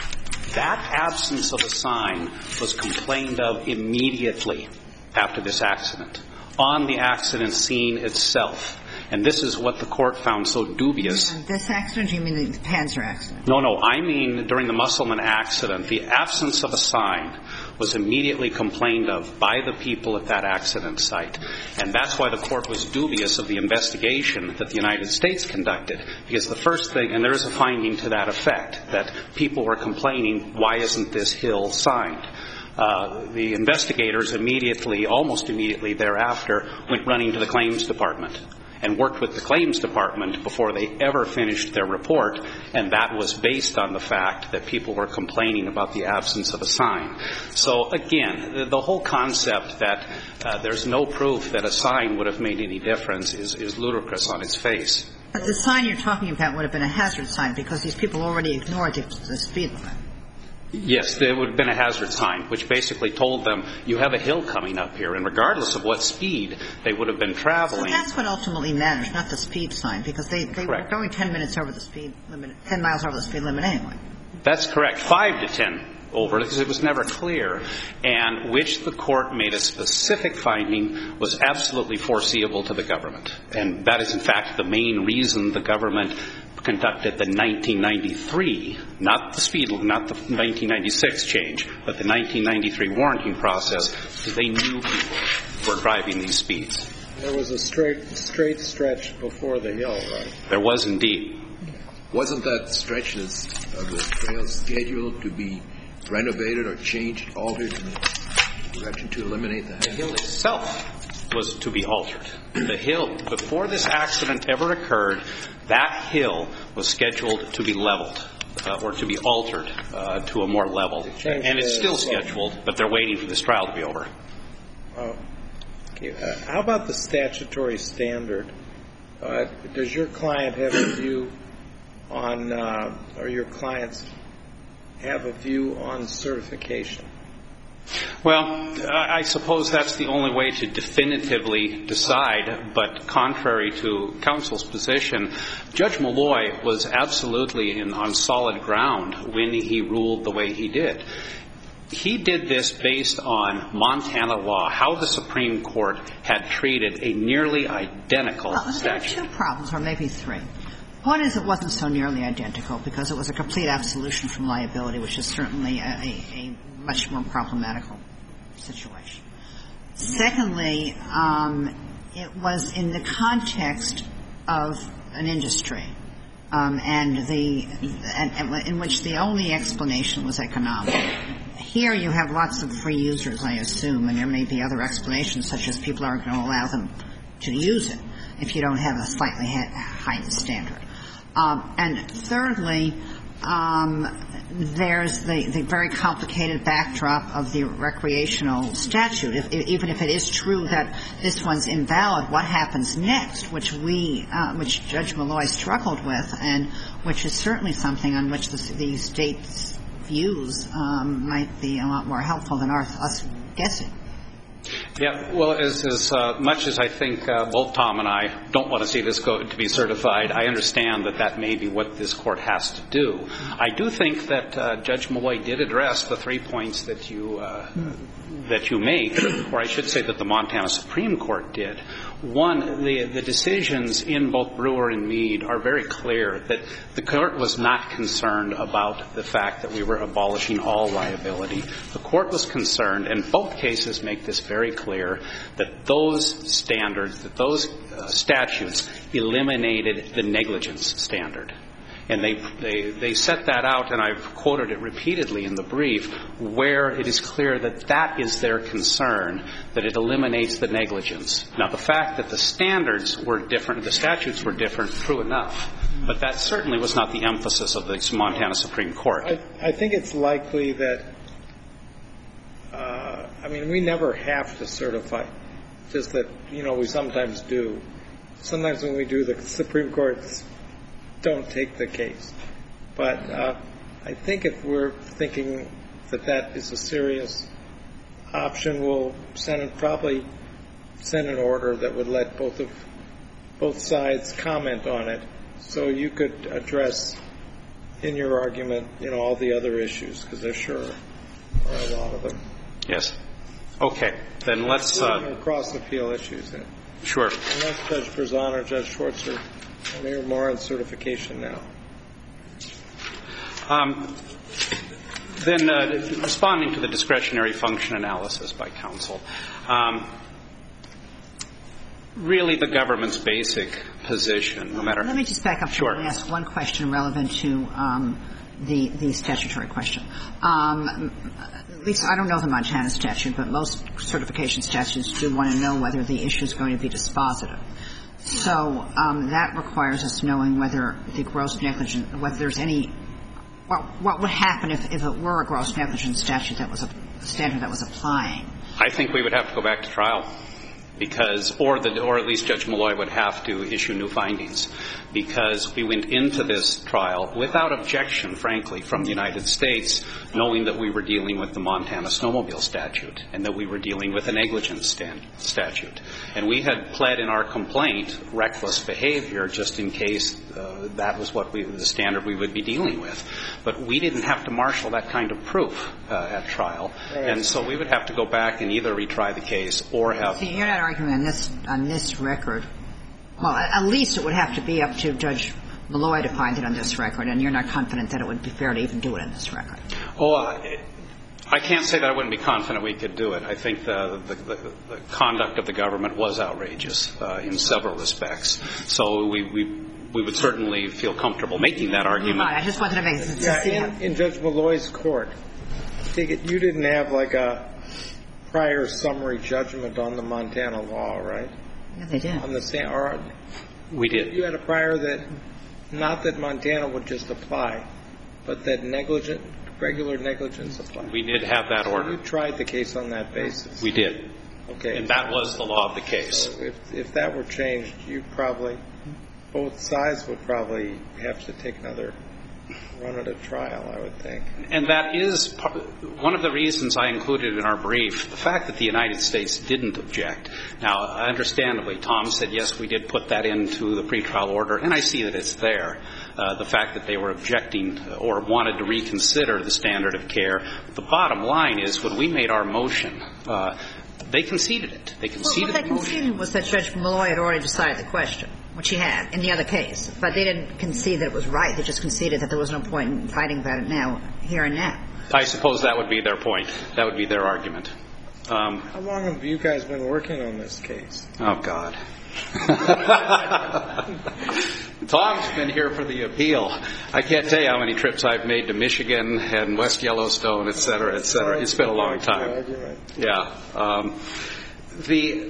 that absence of a sign was complained of immediately after this accident, on the accident scene itself. And this is what the court found so dubious. Yeah, this accident, you mean the Panzer accident? No, no. I mean during the Musselman accident, the absence of a sign was immediately complained of by the people at that accident site. And that's why the court was dubious of the investigation that the United States conducted. Because the first thing, and there is a finding to that effect, that people were complaining, why isn't this hill signed? Uh, the investigators immediately, almost immediately thereafter, went running to the claims department and worked with the claims department before they ever finished their report, and that was based on the fact that people were complaining about the absence of a sign. So again, the, the whole concept that uh, there's no proof that a sign would have made any difference is, is ludicrous on its face. But the sign you're talking about would have been a hazard sign because these people already ignored the, the speed limit. Yes, there would have been a hazard sign, which basically told them, you have a hill coming up here, and regardless of what speed they would have been traveling. So that's what ultimately matters, not the speed sign, because they, they were going ten minutes over the speed limit, ten miles over the speed limit anyway. That's correct, five to ten over, because it was never clear, and which the court made a specific finding was absolutely foreseeable to the government. And that is, in fact, the main reason the government conducted the nineteen ninety-three, not the speed, not the nineteen ninety-six change, but the nineteen ninety-three warranting process, because they knew people were driving these speeds. There was a straight straight stretch before the hill, right? There was indeed. Wasn't that stretch of the trail scheduled to be renovated or changed, altered in the direction to eliminate the hazard? The hill itself was to be altered. The hill, before this accident ever occurred, that hill was scheduled to be leveled uh, or to be altered uh, to a more level. And it's still scheduled, but they're waiting for this trial to be over. Oh. Okay. Uh, how about the statutory standard? Uh, does your client have a view on, uh, or your clients have a view on certification? Well, I suppose that's the only way to definitively decide, but contrary to counsel's position, Judge Malloy was absolutely in, on solid ground when he ruled the way he did. He did this based on Montana law, how the Supreme Court had treated a nearly identical well, statute. There are two problems, or maybe three. One is it wasn't so nearly identical because it was a complete absolution from liability, which is certainly a, a, a much more problematical situation. Secondly, um, it was in the context of an industry, um, and the and, and in which the only explanation was economic. Here you have lots of free users, I assume, and there may be other explanations, such as people aren't going to allow them to use it if you don't have a slightly heightened standard. Um, and thirdly, um, there's the, the very complicated backdrop of the recreational statute. If, even if it is true that this one's invalid, what happens next, which we, uh, which Judge Malloy struggled with, and which is certainly something on which the, the state's views um, might be a lot more helpful than our, us guessing. Yeah, well, as, as uh, much as I think uh, both Tom and I don't want to see this go to be certified, I understand that that may be what this court has to do. I do think that uh, Judge Malloy did address the three points that you uh, that you make, or I should say that the Montana Supreme Court did. One, the, the decisions in both Brewer and Mead are very clear that the court was not concerned about the fact that we were abolishing all liability. The court was concerned, and both cases make this very clear, that those standards, that those uh, statutes eliminated the negligence standard. And they, they, they set that out, and I've quoted it repeatedly in the brief, where it is clear that that is their concern, that it eliminates the negligence. Now, the fact that the standards were different, the statutes were different, true enough. But that certainly was not the emphasis of the Montana Supreme Court. I, I think it's likely that, uh, I mean, we never have to certify, just that, you know, we sometimes do. Sometimes when we do, the Supreme Court's don't take the case. But uh, I think if we're thinking that that is a serious option, we'll send probably send an order that would let both of both sides comment on it, so you could address in your argument, you know, all the other issues, because there sure are a lot of them. Yes. Okay. Then let's uh, cross appeal issues. Then. Sure. Unless Judge Berzon or Judge Schwartzer and hear more on certification now. Um, then uh, responding to the discretionary function analysis by counsel, um, really the government's basic position, no matter... Let me just back up sure. and ask one question relevant to um, the, the statutory question. Um, at least I don't know the Montana statute, but most certification statutes do want to know whether the issue is going to be dispositive. So um, that requires us knowing whether the gross negligence, whether there's any, well, what would happen if, if it were a gross negligence statute that was a standard that was applying? I think we would have to go back to trial, because, or the, or at least Judge Malloy would have to issue new findings, because we went into this trial without objection, frankly, from the United States, knowing that we were dealing with the Montana snowmobile statute and that we were dealing with a negligence stand, statute. And we had pled in our complaint reckless behavior just in case uh, that was what we, the standard we would be dealing with. But we didn't have to marshal that kind of proof uh, at trial. Right. And so we would have to go back and either retry the case or have... See, you're not arguing on this, on this record. Well, at least it would have to be up to Judge Malloy to find it on this record, and you're not confident that it would be fair to even do it on this record. Oh, I, I can't say that I wouldn't be confident we could do it. I think the, the, the, the conduct of the government was outrageous uh, in several respects. So we, we, we would certainly feel comfortable making that argument. Right. I just wanted to make it. Yeah, in, in Judge Malloy's court, I take it you didn't have like a prior summary judgment on the Montana law, right? Yeah, they did. On the same, or we did. You had a prior that, not that Montana would just apply, but that negligent, regular negligence applied. We did have that order. So you tried the case on that basis. We did. Okay. And that was the law of the case. So if if that were changed, you probably, both sides would probably have to take another run it at trial, I would think. And that is part, one of the reasons I included in our brief, the fact that the United States didn't object. Now, understandably, Tom said, yes, we did put that into the pretrial order, and I see that it's there. Uh, the fact that they were objecting or wanted to reconsider the standard of care. The bottom line is, when we made our motion, uh, they conceded it. They conceded well, what the they motion. conceded was that Judge Malloy had already decided the question, which he had in the other case. But they didn't concede that it was right. They just conceded that there was no point in fighting about it now, here and now. I suppose that would be their point. That would be their argument. Um, How long have you guys been working on this case? oh, God. Tom's been here for the appeal. I can't tell you how many trips I've made to Michigan and West Yellowstone, et cetera, et cetera. It's been a long time. Yeah. Um, the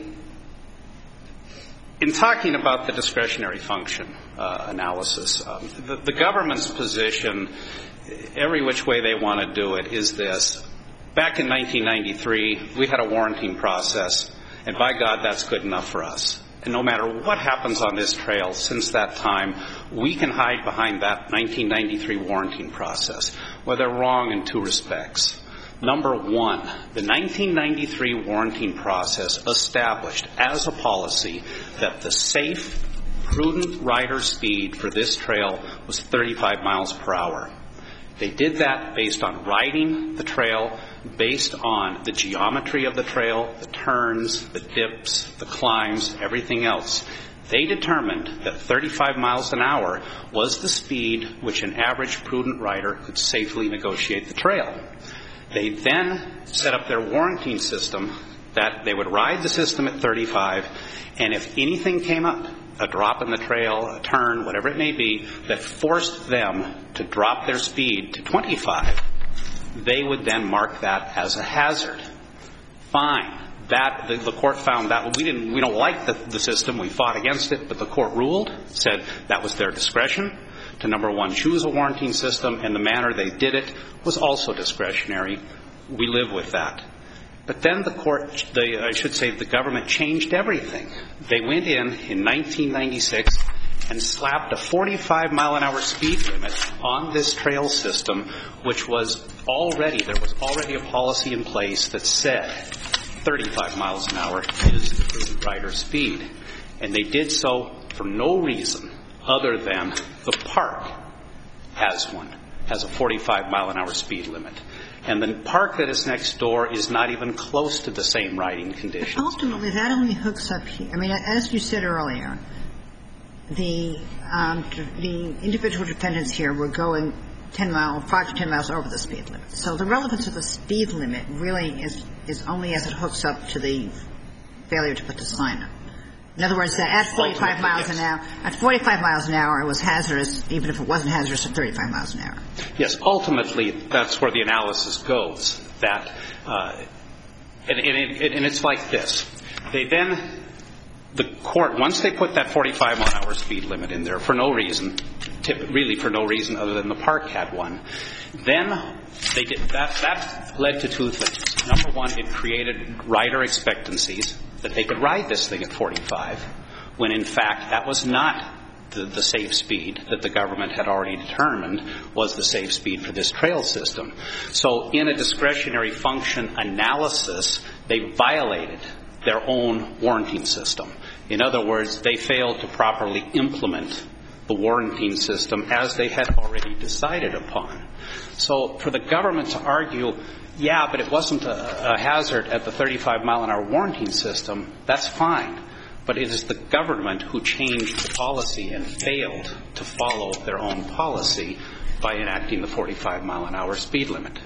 in talking about the discretionary function uh, analysis, um, the, the government's position, every which way they want to do it, is this. Back in nineteen ninety-three, we had a warranting process, and by God, that's good enough for us. And no matter what happens on this trail since that time, we can hide behind that nineteen ninety-three warranting process. Well, they're wrong in two respects. Number one, the nineteen ninety-three warranting process established as a policy that the safe, prudent rider speed for this trail was thirty-five miles per hour. They did that based on riding the trail, based on the geometry of the trail, the turns, the dips, the climbs, everything else. They determined that thirty-five miles an hour was the speed which an average prudent rider could safely negotiate the trail. They then set up their warranting system that they would ride the system at thirty-five, and if anything came up, a drop in the trail, a turn, whatever it may be, that forced them to drop their speed to twenty-five, they would then mark that as a hazard. Fine. That the, the court found that we didn't we don't like the, the system. We fought against it, but the court ruled, said that was their discretion to, number one, choose a warranting system, and the manner they did it was also discretionary. We live with that. But then the court, the, I should say the government changed everything. They went in in nineteen ninety-six and slapped a forty-five mile an hour speed limit on this trail system, which was already, there was already a policy in place that said thirty-five miles an hour is the prudent rider speed. And they did so for no reason other than the park has one, has a forty-five mile an hour speed limit. And the park that is next door is not even close to the same riding conditions. Ultimately, that only hooks up here. I mean, as you said earlier, the um, the individual defendants here were going ten miles, five to ten miles over the speed limit. So the relevance of the speed limit really is is only as it hooks up to the failure to put the sign up. In other words, that at forty-five miles an hour, at forty-five miles an hour, it was hazardous, even if it wasn't hazardous at thirty-five miles an hour. Yes, ultimately, that's where the analysis goes. That, uh, and, and, it, and it's like this. They then, the court, once they put that forty-five mile an hour speed limit in there for no reason, really for no reason other than the park had one, then they did that. That led to two things. Number one, it created rider expectancies that they could ride this thing at forty-five, when in fact that was not the, the safe speed that the government had already determined was the safe speed for this trail system. So in a discretionary function analysis, they violated their own warranting system. In other words, they failed to properly implement the warranting system as they had already decided upon. So for the government to argue, yeah, but it wasn't a, a hazard at the thirty-five mile an hour warranting system, that's fine. But it is the government who changed the policy and failed to follow their own policy by enacting the forty-five mile an hour speed limit.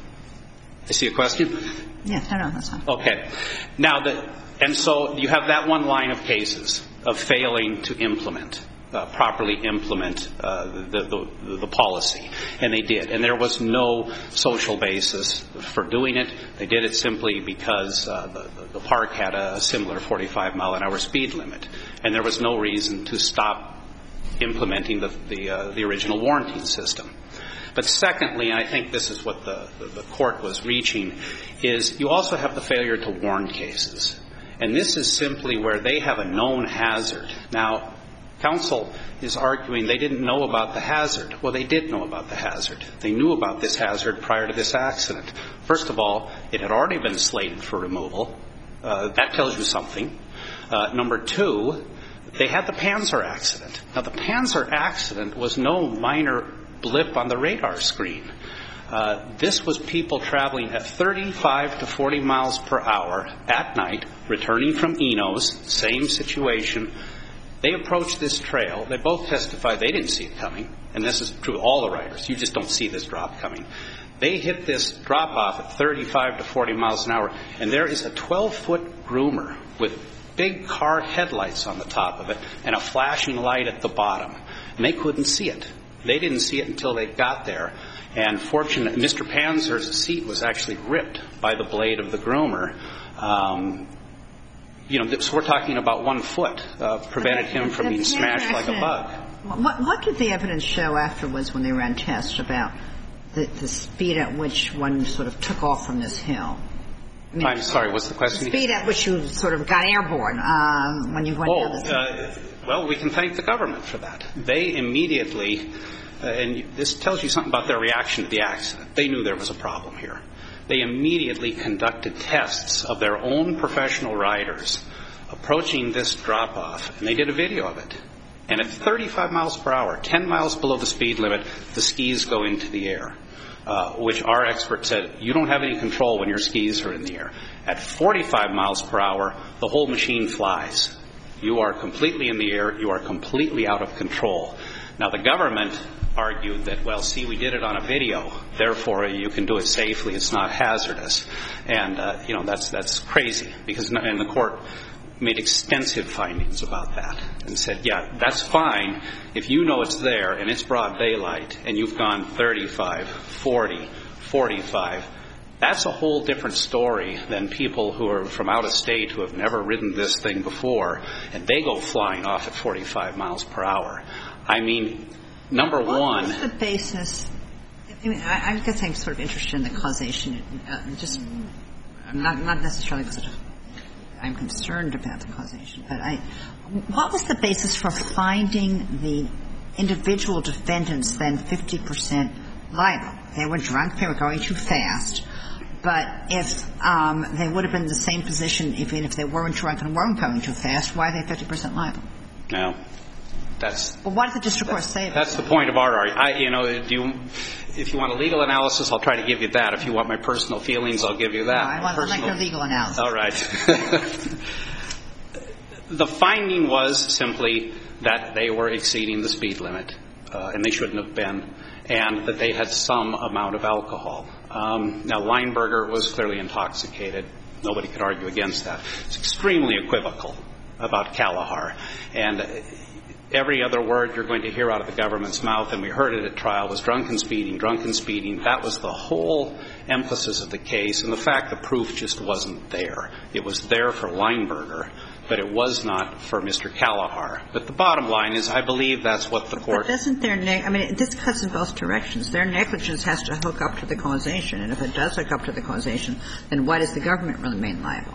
I see a question? Yes, no, no, that's fine. Okay. Now, the, and so you have that one line of cases of failing to implement. Uh, properly implement uh, the, the, the policy. And they did. And there was no social basis for doing it. They did it simply because uh, the, the park had a similar forty-five mile an hour speed limit. And there was no reason to stop implementing the, the, uh, the original warranting system. But secondly, and I think this is what the, the, the court was reaching, is you also have the failure to warn cases. And this is simply where they have a known hazard. Now, counsel is arguing they didn't know about the hazard. Well, they did know about the hazard. They knew about this hazard prior to this accident. First of all, it had already been slated for removal. Uh, that tells you something. Uh, number two, they had the Panzer accident. Now, the Panzer accident was no minor blip on the radar screen. Uh, this was people traveling at thirty-five to forty miles per hour at night, returning from Enos, same situation. They approached this trail. They both testified they didn't see it coming, and this is true of all the riders. You just don't see this drop coming. They hit this drop-off at thirty-five to forty miles an hour, and there is a twelve-foot groomer with big car headlights on the top of it and a flashing light at the bottom, and they couldn't see it. They didn't see it until they got there, and fortunately, Mister Panzer's seat was actually ripped by the blade of the groomer. Um, you know, so we're talking about one foot uh, prevented him from being smashed like a bug. What, what did the evidence show afterwards when they ran tests about the, the speed at which one sort of took off from this hill? I mean, I'm sorry, what's the question? The speed at which you sort of got airborne um, when you went oh, down this hill. Uh, well, we can thank the government for that. They immediately, uh, and this tells you something about their reaction to the accident. They knew there was a problem here. They immediately conducted tests of their own professional riders approaching this drop-off, and they did a video of it. And at thirty-five miles per hour, ten miles below the speed limit, the skis go into the air, uh, which our expert said, you don't have any control when your skis are in the air. At forty-five miles per hour, the whole machine flies. You are completely in the air. You are completely out of control. Now, the government argued that, well, see, we did it on a video, therefore you can do it safely, it's not hazardous. And, uh, you know, that's that's crazy, because and the court made extensive findings about that and said, yeah, that's fine if you know it's there and it's broad daylight and you've gone thirty-five, forty, forty-five. That's a whole different story than people who are from out of state who have never ridden this thing before, and they go flying off at forty-five miles per hour. I mean, number what one. What was the basis? I mean, I, I guess I'm sort of interested in the causation. Uh, just not not necessarily because I'm concerned about the causation, but I. What was the basis for finding the individual defendants then fifty percent liable? They were drunk. They were going too fast. But if um, they would have been in the same position, even if they weren't drunk and weren't going too fast, why are they fifty percent liable? No. That's, well, what did the district court say? That's the point of our argument. I, you know, do you, if you want a legal analysis, I'll try to give you that. If you want my personal feelings, I'll give you that. No, I want personal, like your legal analysis. All right. The finding was simply that they were exceeding the speed limit, uh, and they shouldn't have been, and that they had some amount of alcohol. Um, now, Lineberger was clearly intoxicated. Nobody could argue against that. It's extremely equivocal about Kalahar. And every other word you're going to hear out of the government's mouth, and we heard it at trial, was drunken speeding, drunken speeding. That was the whole emphasis of the case, and the fact the proof just wasn't there. It was there for Lineberger, but it was not for Mister Kalahar. But the bottom line is, I believe that's what the court... But doesn't their... Ne- I mean, this cuts in both directions. Their negligence has to hook up to the causation, and if it does hook up to the causation, then why does the government remain liable?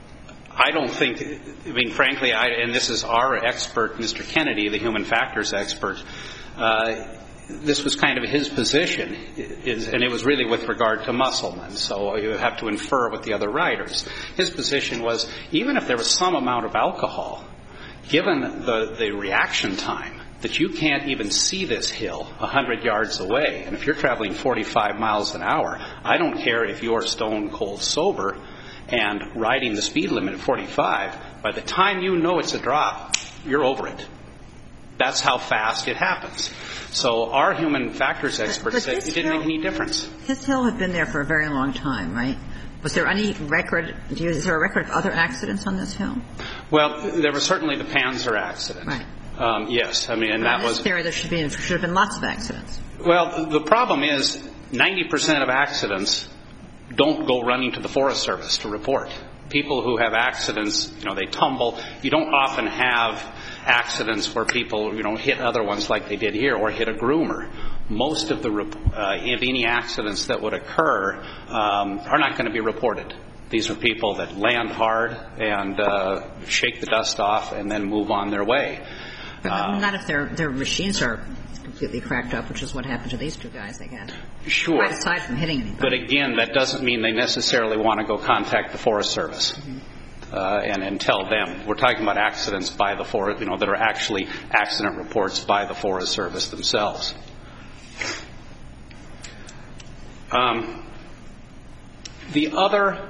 I don't think, I mean, frankly, I, and this is our expert, Mister Kennedy, the human factors expert, uh, this was kind of his position, is, and it was really with regard to Musselman, so you have to infer with the other writers. His position was, even if there was some amount of alcohol, given the, the reaction time, that you can't even see this hill a hundred yards away, and if you're traveling forty-five miles an hour, I don't care if you're stone cold sober, and riding the speed limit at forty-five, by the time you know it's a drop, you're over it. That's how fast it happens. So our human factors experts said it didn't hill, make any difference. This hill had been there for a very long time, right? Was there any record, do you, is there a record of other accidents on this hill? Well, there was certainly the Panzer accident. Right. Um, yes, I mean, and that was... In this area, there should, be, should have been lots of accidents. Well, the problem is ninety percent of accidents don't go running to the Forest Service to report. People who have accidents, you know, they tumble. You don't often have accidents where people, you know, hit other ones like they did here or hit a groomer. Most of the uh, of any accidents that would occur um, are not going to be reported. These are people that land hard and uh, shake the dust off and then move on their way. But uh, not if their their machines are completely cracked up, which is what happened to these two guys, I guess. Sure. Quite aside from hitting anybody. But again, that doesn't mean they necessarily want to go contact the Forest Service. Mm-hmm. Uh, and, and tell them. We're talking about accidents by the forest, you know, that are actually accident reports by the Forest Service themselves. Um, the other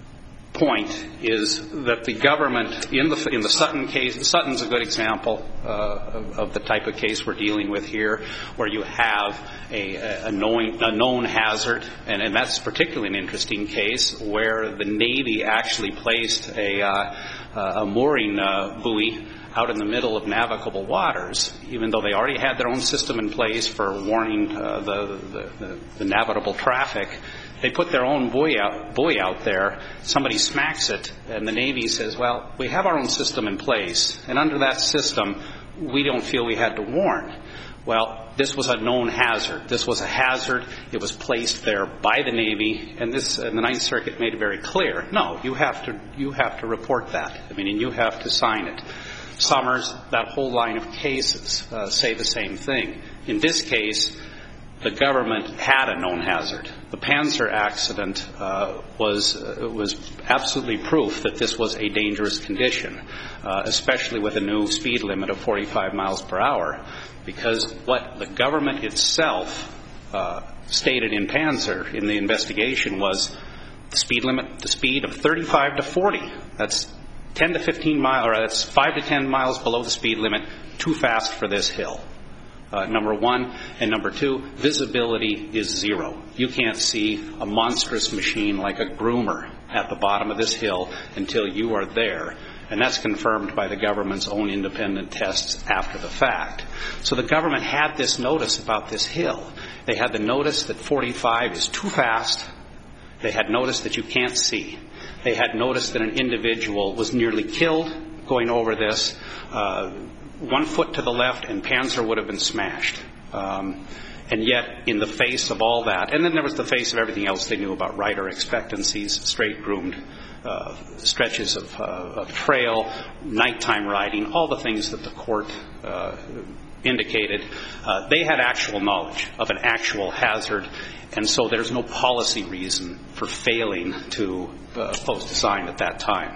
point is that the government, in the in the Sutton case, Sutton's a good example uh, of, of the type of case we're dealing with here, where you have a, a, knowing, a known hazard, and, and that's particularly an interesting case where the Navy actually placed a, uh, a mooring uh, buoy out in the middle of navigable waters, even though they already had their own system in place for warning uh, the, the, the, the navigable traffic. They put their own buoy out, buoy out there. Somebody smacks it, and the Navy says, well, we have our own system in place, and under that system, we don't feel we had to warn. Well, this was a known hazard. This was a hazard. It was placed there by the Navy, and this, and the Ninth Circuit made it very clear. No, you have to, you have to report that. I mean, and you have to sign it. Summers, that whole line of cases uh, say the same thing. In this case, the government had a known hazard. The Panzer accident uh, was uh, was absolutely proof that this was a dangerous condition, uh, especially with a new speed limit of forty-five miles per hour, because what the government itself uh, stated in Panzer in the investigation was the speed limit, the speed of thirty-five to forty. That's ten to fifteen miles, or that's five to ten miles below the speed limit. Too fast for this hill. Uh, number one. And number two, visibility is zero. You can't see a monstrous machine like a groomer at the bottom of this hill until you are there. And that's confirmed by the government's own independent tests after the fact. So the government had this notice about this hill. They had the notice that forty-five is too fast. They had notice that you can't see. They had notice that an individual was nearly killed going over this. Uh, one foot to the left and Panzer would have been smashed. Um, and yet, in the face of all that, and then there was the face of everything else they knew about rider expectancies, straight-groomed uh, stretches of, uh, of trail, nighttime riding, all the things that the court uh, indicated, uh, they had actual knowledge of an actual hazard, and so there's no policy reason for failing to uh, post a sign at that time.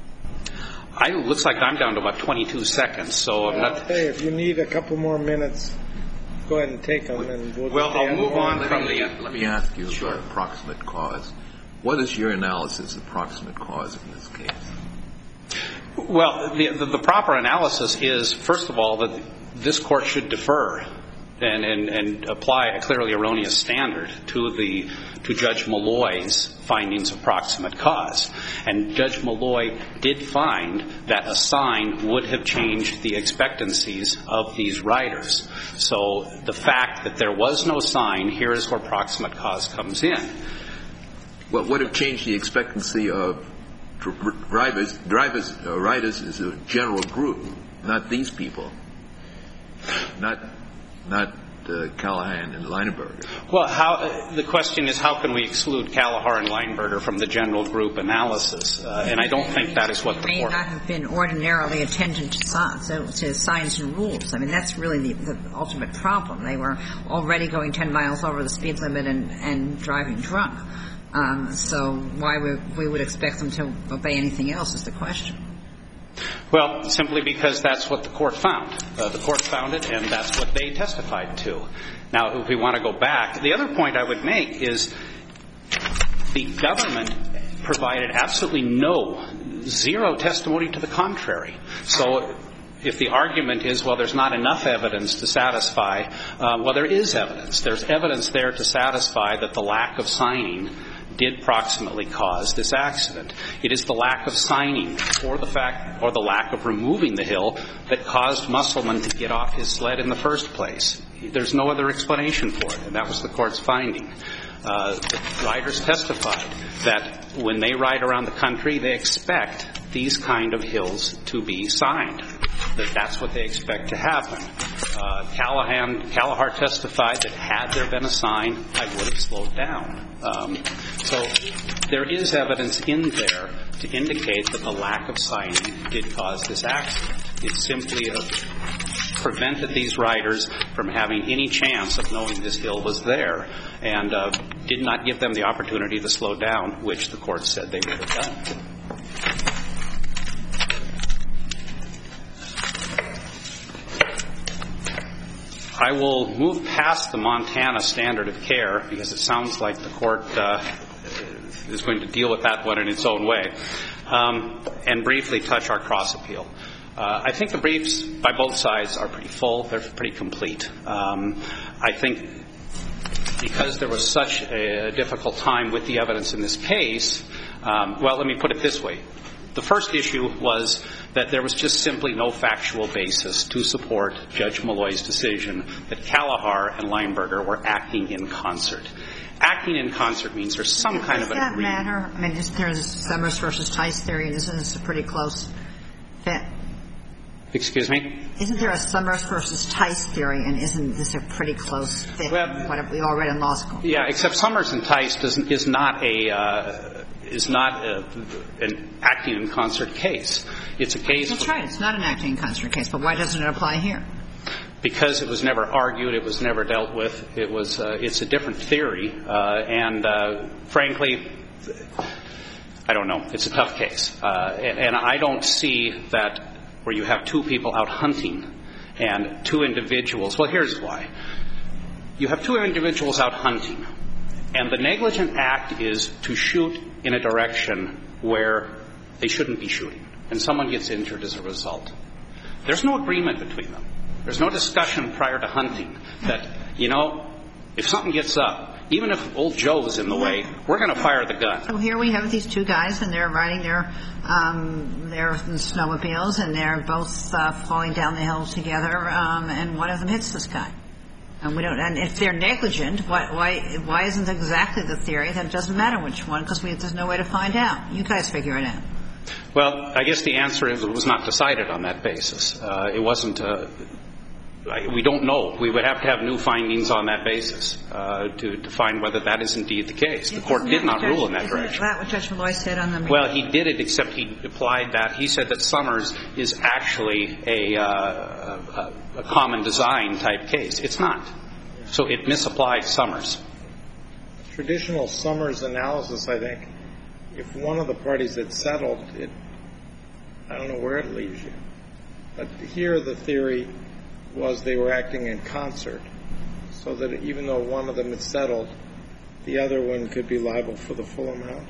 I looks like I'm down to about twenty-two seconds, so I'm not. Hey, if you need a couple more minutes, go ahead and take them, and we'll. Well, I'll move on from the. Let me ask you about proximate cause. What is your analysis of proximate cause in this case? Well, the, the, the proper analysis is, first of all, that this court should defer and, and, and apply a clearly erroneous standard to the to Judge Malloy's findings of proximate cause. And Judge Malloy did find that a sign would have changed the expectancies of these riders. So the fact that there was no sign, here is where proximate cause comes in. Well, would have changed the expectancy of drivers, drivers, uh, riders as a general group, not these people, not not uh, Callahan and Leinenberger. Well, how, uh, the question is, how can we exclude Callahar and Leinenberger from the general group analysis? Uh, and I don't think that is what the may court. May not have been ordinarily attendant to signs, to signs and rules. I mean, that's really the, the ultimate problem. They were already going ten miles over the speed limit and, and driving drunk. Um, so why we, we would expect them to obey anything else is the question. Well, simply because that's what the court found. Uh, the court found it, and that's what they testified to. Now, if we want to go back, the other point I would make is the government provided absolutely no, zero testimony to the contrary. So if the argument is, well, there's not enough evidence to satisfy, uh, well, there is evidence. There's evidence there to satisfy that the lack of signing did proximately cause this accident. It is the lack of signing or the fact or the lack of removing the hill that caused Musselman to get off his sled in the first place. There's no other explanation for it, and that was the court's finding. Uh, the riders testified that when they ride around the country, they expect these kind of hills to be signed, that that's what they expect to happen. Uh, Callahan, Callahar testified that had there been a sign, I would have slowed down. Um, so there is evidence in there to indicate that the lack of signing did cause this accident. It's simply a prevented these riders from having any chance of knowing this hill was there, and uh, did not give them the opportunity to slow down, which the court said they would have done. I will move past the Montana standard of care because it sounds like the court uh, is going to deal with that one in its own way, um, and briefly touch our cross appeal. Uh, I think the briefs by both sides are pretty full. They're pretty complete. Um, I think because there was such a difficult time with the evidence in this case, um, well, let me put it this way. The first issue was that there was just simply no factual basis to support Judge Malloy's decision that Kalahar and Lineberger were acting in concert. Acting in concert means there's some kind of an agreement. Does that matter? I mean, isn't there a Summers versus Tice theory, and isn't this a pretty close fit? Excuse me? Isn't there a Summers versus Tice theory, and isn't this a pretty close fit? Well, what we all read in law school. Yeah, except Summers and Tice doesn't, is not a uh, is not a, an acting in concert case. It's a case. That's right. It's not an acting in concert case, but why doesn't it apply here? Because it was never argued, it was never dealt with. It was. Uh, it's a different theory, uh, and uh, frankly, I don't know. It's a tough case, uh, and, and I don't see that where you have two people out hunting and two individuals. Well, here's why. You have two individuals out hunting, and the negligent act is to shoot in a direction where they shouldn't be shooting, and someone gets injured as a result. There's no agreement between them. There's no discussion prior to hunting that, you know, if something gets up, even if old Joe's in the way, we're going to fire the gun. So here we have these two guys, and they're riding their um, their snowmobiles, and they're both uh, falling down the hill together, um, and one of them hits this guy. And we don't. And if they're negligent, why why why isn't exactly the theory that it doesn't matter which one, because there's no way to find out? You guys figure it out. Well, I guess the answer is it was not decided on that basis. Uh, it wasn't. Uh, we don't know. We would have to have new findings on that basis uh, to, to find whether that is indeed the case. The court did not rule in that direction. Isn't that what Judge Malloy said on the? Well, he did it, except he applied that. He said that Summers is actually a, uh, a, a common design type case. It's not. So it misapplied Summers. Traditional Summers analysis, I think, if one of the parties had settled, it, I don't know where it leaves you. But here the theory was they were acting in concert, so that even though one of them had settled, the other one could be liable for the full amount.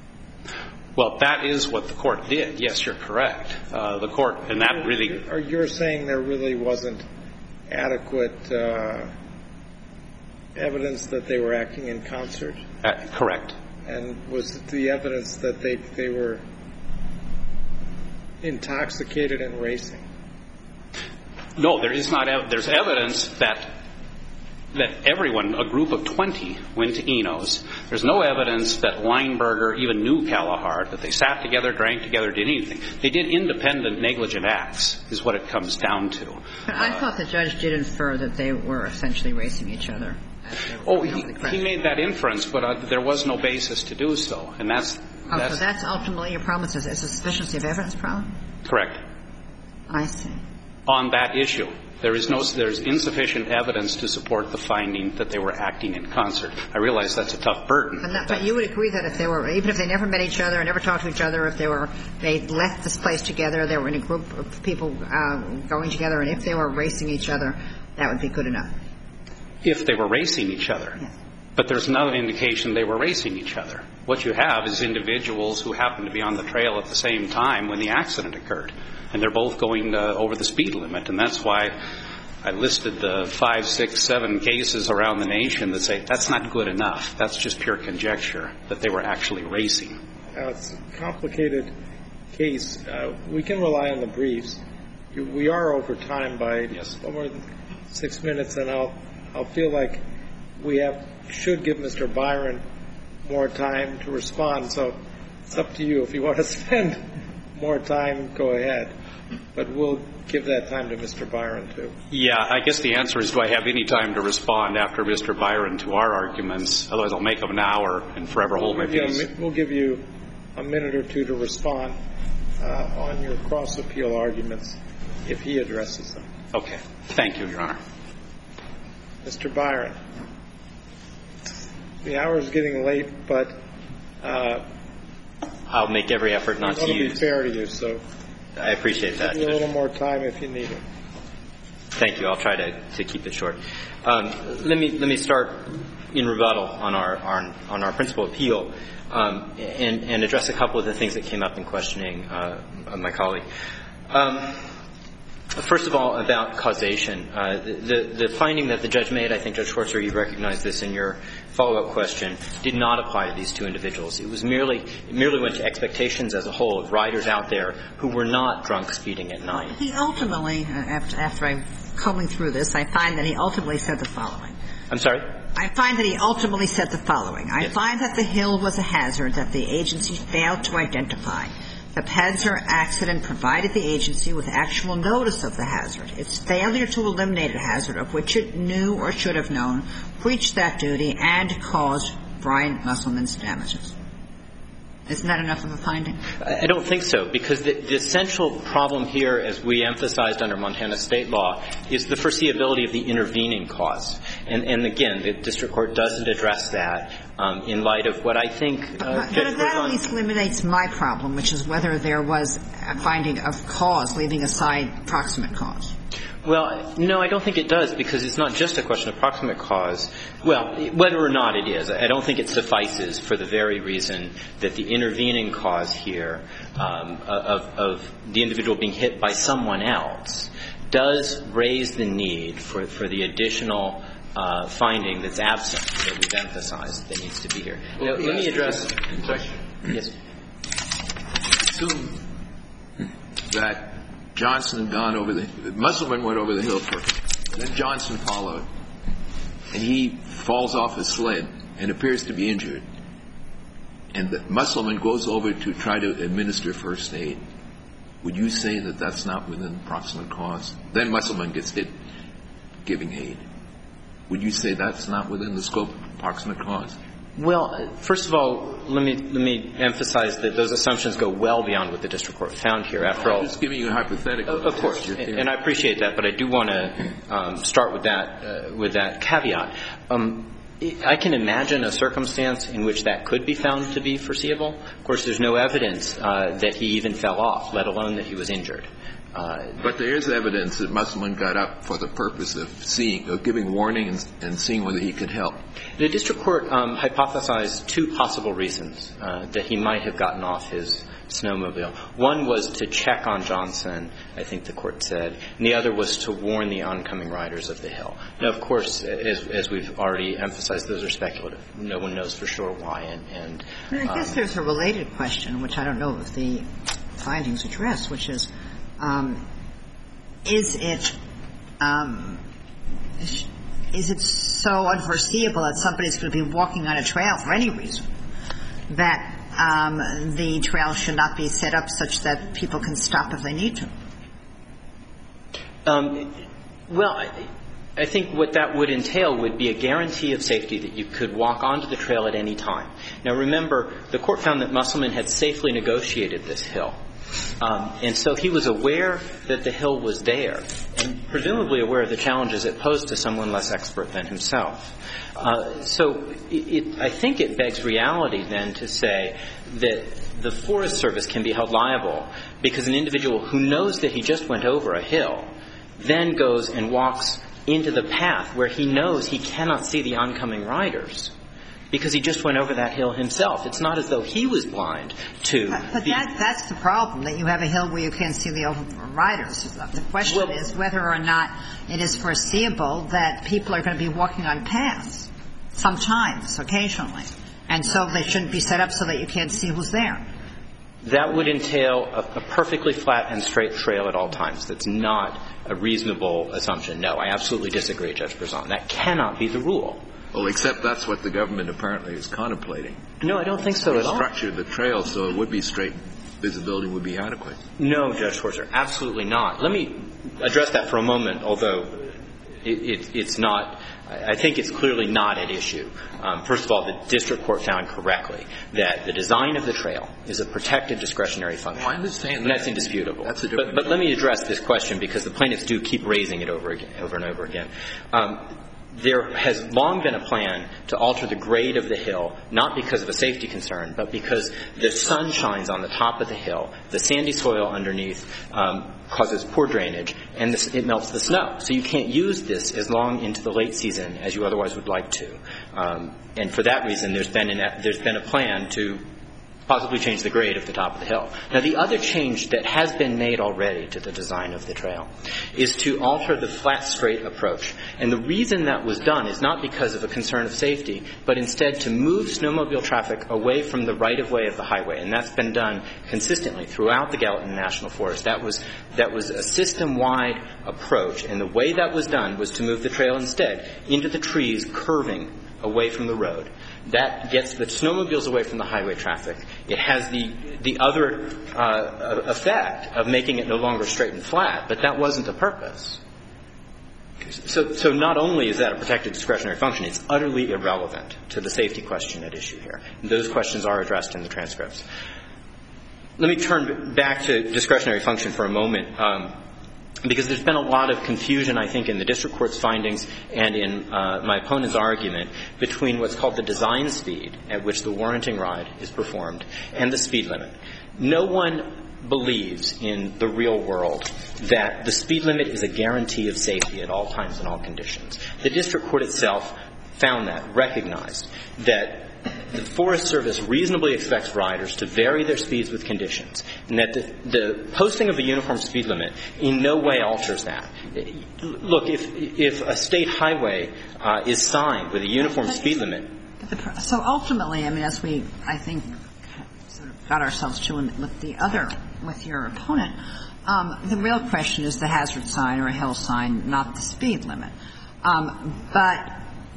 Well, that is what the court did. Yes, you're correct. Uh, the court, and that really. Are you saying there really wasn't adequate uh, evidence that they were acting in concert? Uh, correct. And was it the evidence that they they were intoxicated and racing? No, there is not. Ev- there's evidence that that everyone, a group of twenty, went to Enos. There's no evidence that Lineberger even knew Kalahar, that they sat together, drank together, did anything. They did independent, negligent acts, is what it comes down to. But I uh, thought the judge did infer that they were essentially racing each other. Oh, he, he made that inference, but uh, there was no basis to do so, and that's. Oh, that's so that's ultimately your problem. It's a sufficiency of evidence problem. Correct. I see. On that issue, there is no, there's insufficient evidence to support the finding that they were acting in concert. I realize that's a tough burden. But, that, but you would agree that if they were, even if they never met each other, never talked to each other, if they were, they left this place together, they were in a group of people uh, going together, and if they were racing each other, that would be good enough. If they were racing each other. Yes. But there's no indication they were racing each other. What you have is individuals who happen to be on the trail at the same time when the accident occurred. And they're both going uh, over the speed limit. And that's why I listed the five, six, seven cases around the nation that say that's not good enough. That's just pure conjecture that they were actually racing. Uh, it's a complicated case. Uh, we can rely on the briefs. You, we are over time by yes. more than six minutes, and I'll I'll feel like we have should give Mister Byron more time to respond. So it's up to you. If you want to spend more time, go ahead. But we'll give that time to Mister Byron, too. Yeah, I guess the answer is, do I have any time to respond after Mister Byron to our arguments? Otherwise, I'll make them an hour and forever we'll hold my peace. We'll give you a minute or two to respond uh, on your cross-appeal arguments if he addresses them. Okay. Thank you, Your Honor. Mister Byron, the hour is getting late, but uh, I'll make every effort not I want to to use. be fair to you, so I appreciate that. give you a little more time if you need it. Thank you. I'll try to, to keep it short. Um, let me let me start in rebuttal on our, our on our principal appeal um, and, and address a couple of the things that came up in questioning uh, my colleague. Um, First of all, about causation. Uh, the, the finding that the judge made, I think, Judge Schwartzer, you recognized this in your follow-up question, did not apply to these two individuals. It was merely, it merely went to expectations as a whole of riders out there who were not drunk speeding at night. He ultimately, after, after I'm combing through this, I find that he ultimately said the following. I'm sorry? I find that he ultimately said the following. I Yes. find that the hill was a hazard that the agency failed to identify. The Pedzer accident provided the agency with actual notice of the hazard. Its failure to eliminate a hazard of which it knew or should have known breached that duty and caused Brian Musselman's damages. Isn't that enough of a finding? I don't think so, because the, the essential problem here, as we emphasized under Montana state law, is the foreseeability of the intervening cause. And, and again, the district court doesn't address that um, in light of what I think uh, But Judge that Berzon- at least eliminates my problem, which is whether there was a finding of cause, leaving aside proximate cause. Well, no, I don't think it does, because it's not just a question of proximate cause. Well, whether or not it is, I don't think it suffices for the very reason that the intervening cause here um, of, of the individual being hit by someone else does raise the need for, for the additional uh, finding that's absent that we've emphasized that needs to be here. Now, let me address. Question. Yes. Assume that Johnson had gone over the, Musselman went over the hill first. Then Johnson followed. And he falls off his sled and appears to be injured. And the Musselman goes over to try to administer first aid. Would you say that that's not within the proximate cause? Then Musselman gets hit giving aid. Would you say that's not within the scope of proximate cause? Well, first of all, let me let me emphasize that those assumptions go well beyond what the district court found here. After all, I'm just giving you a hypothetical. Of, of course, and, and I appreciate that, but I do want to um, start with that uh, with that caveat. Um, I can imagine a circumstance in which that could be found to be foreseeable. Of course, there's no evidence uh, that he even fell off, let alone that he was injured. Uh, but there is evidence that Musselman got up for the purpose of seeing, of giving warning and, and seeing whether he could help. The district court um, hypothesized two possible reasons uh, that he might have gotten off his snowmobile. One was to check on Johnson, I think the court said, and the other was to warn the oncoming riders of the hill. Now, of course, as, as we've already emphasized, those are speculative. No one knows for sure why. And, and I guess um, there's a related question, which I don't know if the findings address, which is, um, is it um, is it so unforeseeable that somebody's going to be walking on a trail for any reason that um, the trail should not be set up such that people can stop if they need to? Um, well, I, I think what that would entail would be a guarantee of safety that you could walk onto the trail at any time. Now, remember, the court found that Musselman had safely negotiated this hill. Um, and so he was aware that the hill was there and presumably aware of the challenges it posed to someone less expert than himself. Uh, so it, it, I think it begs reality then to say that the Forest Service can be held liable because an individual who knows that he just went over a hill then goes and walks into the path where he knows he cannot see the oncoming riders because he just went over that hill himself. It's not as though he was blind to But, but the that, that's the problem, that you have a hill where you can't see the riders. The question Well, is whether or not it is foreseeable that people are going to be walking on paths sometimes, occasionally. And so they shouldn't be set up so that you can't see who's there. That would entail a, a perfectly flat and straight trail at all times. That's not a reasonable assumption. No, I absolutely disagree, Judge Berzon. That cannot be the rule. Well, except that's what the government apparently is contemplating. No, I don't think so at all. Structure the trail so it would be straight. Visibility would be adequate. No, Judge Schwartzer, absolutely not. Let me address that for a moment, although it, it, it's not I think it's clearly not at issue. Um, first of all, the district court found correctly that the design of the trail is a protected discretionary function. Well, I understand and that. that's indisputable. That's a different but, but let me address this question because the plaintiffs do keep raising it over again, over and over again. Um, There has long been a plan to alter the grade of the hill, not because of a safety concern, but because the sun shines on the top of the hill, the sandy soil underneath um, causes poor drainage, and this, it melts the snow. So you can't use this as long into the late season as you otherwise would like to. Um, and for that reason, there's been, an, there's been a plan to possibly change the grade of the top of the hill. Now, the other change that has been made already to the design of the trail is to alter the flat, straight approach. And the reason that was done is not because of a concern of safety, but instead to move snowmobile traffic away from the right-of-way of the highway. And that's been done consistently throughout the Gallatin National Forest. That was, that was a system-wide approach. And the way that was done was to move the trail instead into the trees curving away from the road. That gets the snowmobiles away from the highway traffic. It has the the other uh, effect of making it no longer straight and flat, but that wasn't the purpose. So, so not only is that a protected discretionary function, it's utterly irrelevant to the safety question at issue here. And those questions are addressed in the transcripts. Let me turn back to discretionary function for a moment. Um, Because there's been a lot of confusion, I think, in the district court's findings and in uh, my opponent's argument between what's called the design speed at which the warranting ride is performed and the speed limit. No one believes in the real world that the speed limit is a guarantee of safety at all times and all conditions. The district court itself found that, recognized that the Forest Service reasonably expects riders to vary their speeds with conditions, and that the, the posting of a uniform speed limit in no way alters that. Look, if if a state highway uh, is signed with a uniform speed limit. So ultimately, I mean, as we, I think, sort of got ourselves to with the other, with your opponent, um, the real question is the hazard sign or a hill sign, not the speed limit. Um, but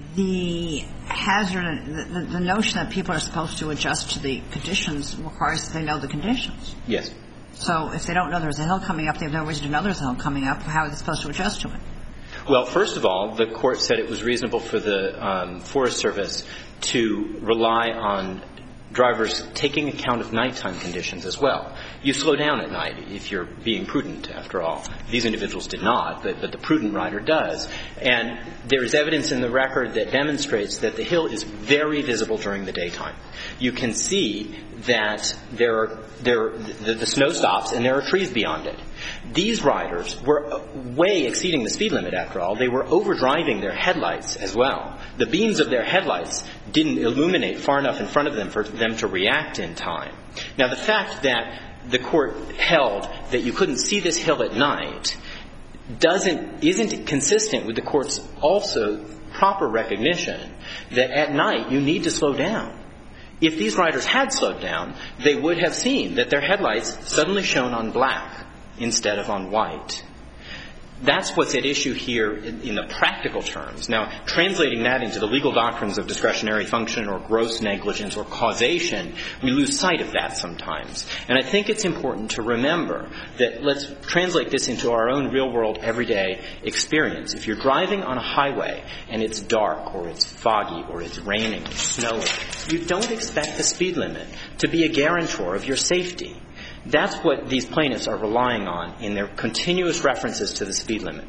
the hazard, the, the notion that people are supposed to adjust to the conditions requires that they know the conditions. Yes. So if they don't know there's a hill coming up, they have no reason to know there's a hill coming up. How are they supposed to adjust to it? Well, first of all, the court said it was reasonable for the um, Forest Service to rely on drivers taking account of nighttime conditions as well. You slow down at night if you're being prudent, after all. These individuals did not, but, but the prudent rider does. And there is evidence in the record that demonstrates that the hill is very visible during the daytime. You can see that there are, there, the, the snow stops and there are trees beyond it. These riders were way exceeding the speed limit, after all. They were overdriving their headlights as well. The beams of their headlights didn't illuminate far enough in front of them for them to react in time. Now, the fact that the court held that you couldn't see this hill at night doesn't, isn't consistent with the court's also proper recognition that at night you need to slow down. If these riders had slowed down, they would have seen that their headlights suddenly shone on black instead of on white. That's what's at issue here in, in the practical terms. Now, translating that into the legal doctrines of discretionary function or gross negligence or causation, we lose sight of that sometimes. And I think it's important to remember that let's translate this into our own real-world, everyday experience. If you're driving on a highway and it's dark or it's foggy or it's raining or snowing, you don't expect the speed limit to be a guarantor of your safety. That's what these plaintiffs are relying on in their continuous references to the speed limit.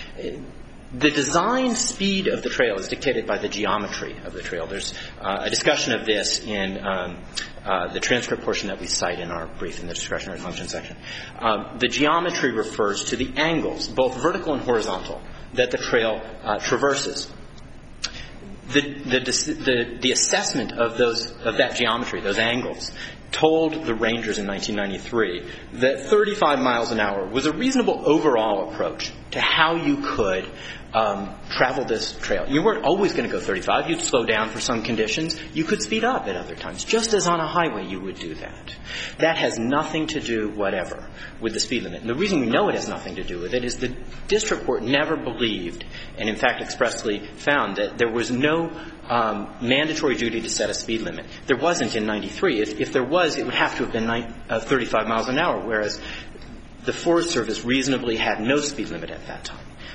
The design speed of the trail is dictated by the geometry of the trail. There's uh, a discussion of this in um, uh, the transcript portion that we cite in our brief in the discretionary function section. Um, the geometry refers to the angles, both vertical and horizontal, that the trail uh, traverses. The, the, the, the assessment of those of that geometry, those angles, told the rangers in nineteen ninety-three that thirty-five miles an hour was a reasonable overall approach to how you could um, travel this trail. You weren't always going to go thirty-five. You'd slow down for some conditions. You could speed up at other times, just as on a highway you would do that. That has nothing to do whatever with the speed limit. And the reason we know it has nothing to do with it is the district court never believed, and in fact expressly found, that there was no Um, mandatory duty to set a speed limit. There wasn't in ninety-three. If, if there was, it would have to have been nine, uh, thirty-five miles an hour, whereas the Forest Service reasonably had no speed limit at that time.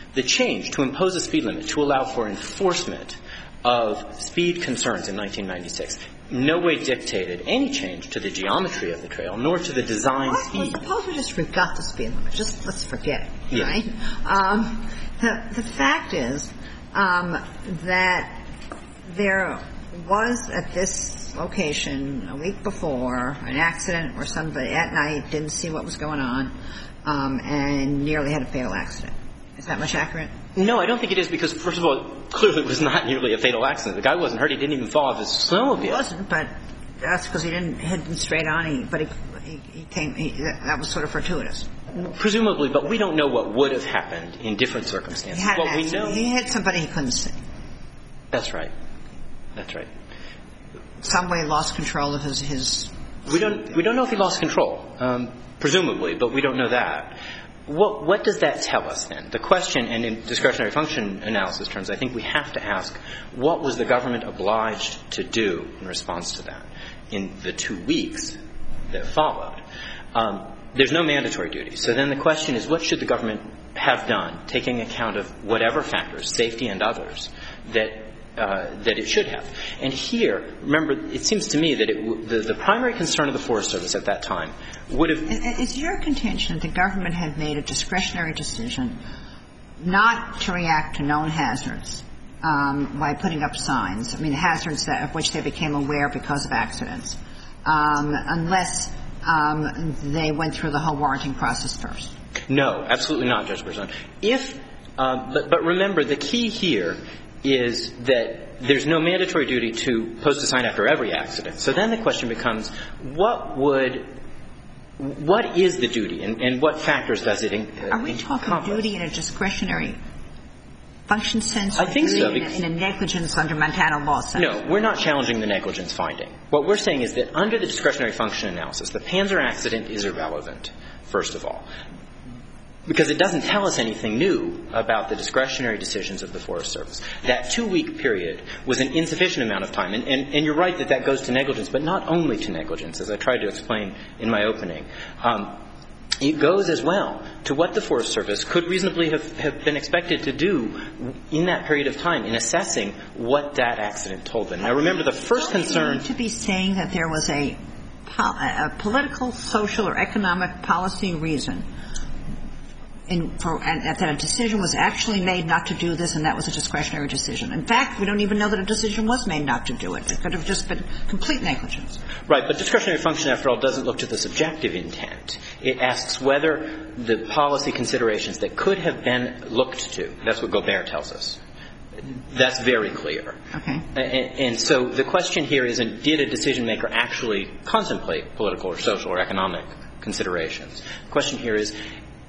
The change to impose a speed limit to allow for enforcement of speed concerns in nineteen ninety-six no way dictated any change to the geometry of the trail nor to the design well, speed. Well, suppose we just forgot the speed limit. Just let's forget it, yes. right? Um, the, the fact is um, that there was at this location a week before an accident where somebody at night didn't see what was going on um, and nearly had a fatal accident. Is that much accurate? No, I don't think it is because, first of all, clearly it was not nearly a fatal accident. The guy wasn't hurt. He didn't even fall off his snowmobile. He wasn't, but that's because he didn't hit him straight on. He, but he, he, he came. He, that, that was sort of fortuitous. Presumably, but we don't know what would have happened in different circumstances. He had what an we accident. know, He hit somebody he couldn't see. That's right. That's right. Some way lost control of his. his we don't. We don't know if he lost control. Um, presumably, but we don't know that. What, what does that tell us then? The question, and in discretionary function analysis terms, I think we have to ask, what was the government obliged to do in response to that in the two weeks that followed? Um, there's no mandatory duty. So then the question is, what should the government have done, taking account of whatever factors, safety and others, that Uh, that it should have. And here, remember, it seems to me that it w- the, the primary concern of the Forest Service at that time would have... Is your contention that the government had made a discretionary decision not to react to known hazards um, by putting up signs, I mean, hazards that, of which they became aware because of accidents, um, unless um, they went through the whole warranting process first? No, absolutely not, Judge Berzon. If, um, but, but remember, the key here is that there's no mandatory duty to post a sign after every accident. So then the question becomes, what would, what is the duty and, and what factors does it encompass? Are we talking duty in a discretionary function sense? I think so. In a, in a negligence under Montana law sense? No, we're not challenging the negligence finding. What we're saying is that under the discretionary function analysis, the Panzer accident is irrelevant, first of all, because it doesn't tell us anything new about the discretionary decisions of the Forest Service. That two-week period was an insufficient amount of time. And, and, and you're right that that goes to negligence, but not only to negligence, as I tried to explain in my opening. Um, it goes as well to what the Forest Service could reasonably have, have been expected to do in that period of time in assessing what that accident told them. Now, remember, the first concern... Don't you need to be saying that there was a, a political, social, or economic policy reason In, for, and that a decision was actually made not to do this, and that was a discretionary decision. In fact, we don't even know that a decision was made not to do it. It could have just been complete negligence. Right, but discretionary function, after all, doesn't look to the subjective intent. It asks whether the policy considerations that could have been looked to. That's what Gobert tells us. That's very clear. Okay. And, and so the question here isn't, did a decision maker actually contemplate political or social or economic considerations? The question here is,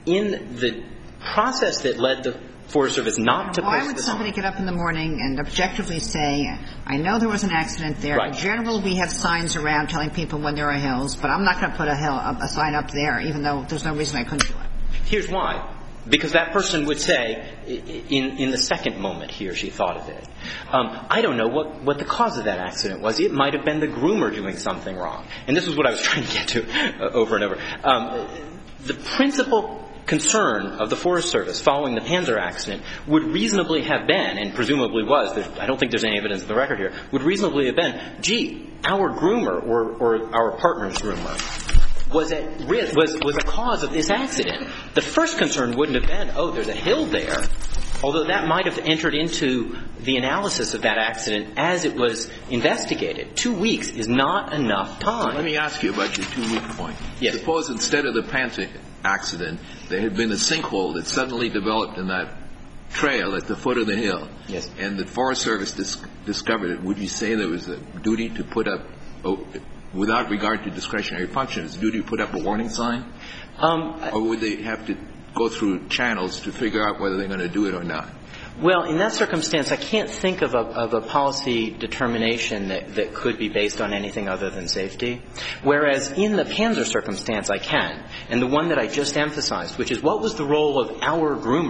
in the process that led the Forest Service not to post the sign. Why would somebody get up in the morning and objectively say, I know there was an accident there. Right. In general, we have signs around telling people when there are hills, but I'm not going to put a hill, a sign up there, even though there's no reason I couldn't do it. Here's why. Because that person would say, in, in the second moment he or she thought of it, um, I don't know what, what the cause of that accident was. It might have been the groomer doing something wrong. And this is what I was trying to get to uh, over and over. Um, the principal concern of the Forest Service following the Panzer accident would reasonably have been, and presumably was, I don't think there's any evidence in the record here, would reasonably have been, gee, our groomer or, or our partner's groomer was at risk, was, was a cause of this accident. The first concern wouldn't have been, oh, there's a hill there, although that might have entered into the analysis of that accident as it was investigated. Two weeks is not enough time. Let me ask you about your two-week point. Yes. Suppose instead of the Panzer accident, there had been a sinkhole that suddenly developed in that trail at the foot of the hill. Yes. And the Forest Service dis- discovered it. Would you say there was a duty to put up, oh, without regard to discretionary functions, duty to put up a warning sign? Um, or would they have to go through channels to figure out whether they're going to do it or not? Well, in that circumstance, I can't think of a, of a policy determination that, that could be based on anything other than safety. Whereas in the Panzer circumstance, I can. And the one that I just emphasized, which is what was the role of our groomer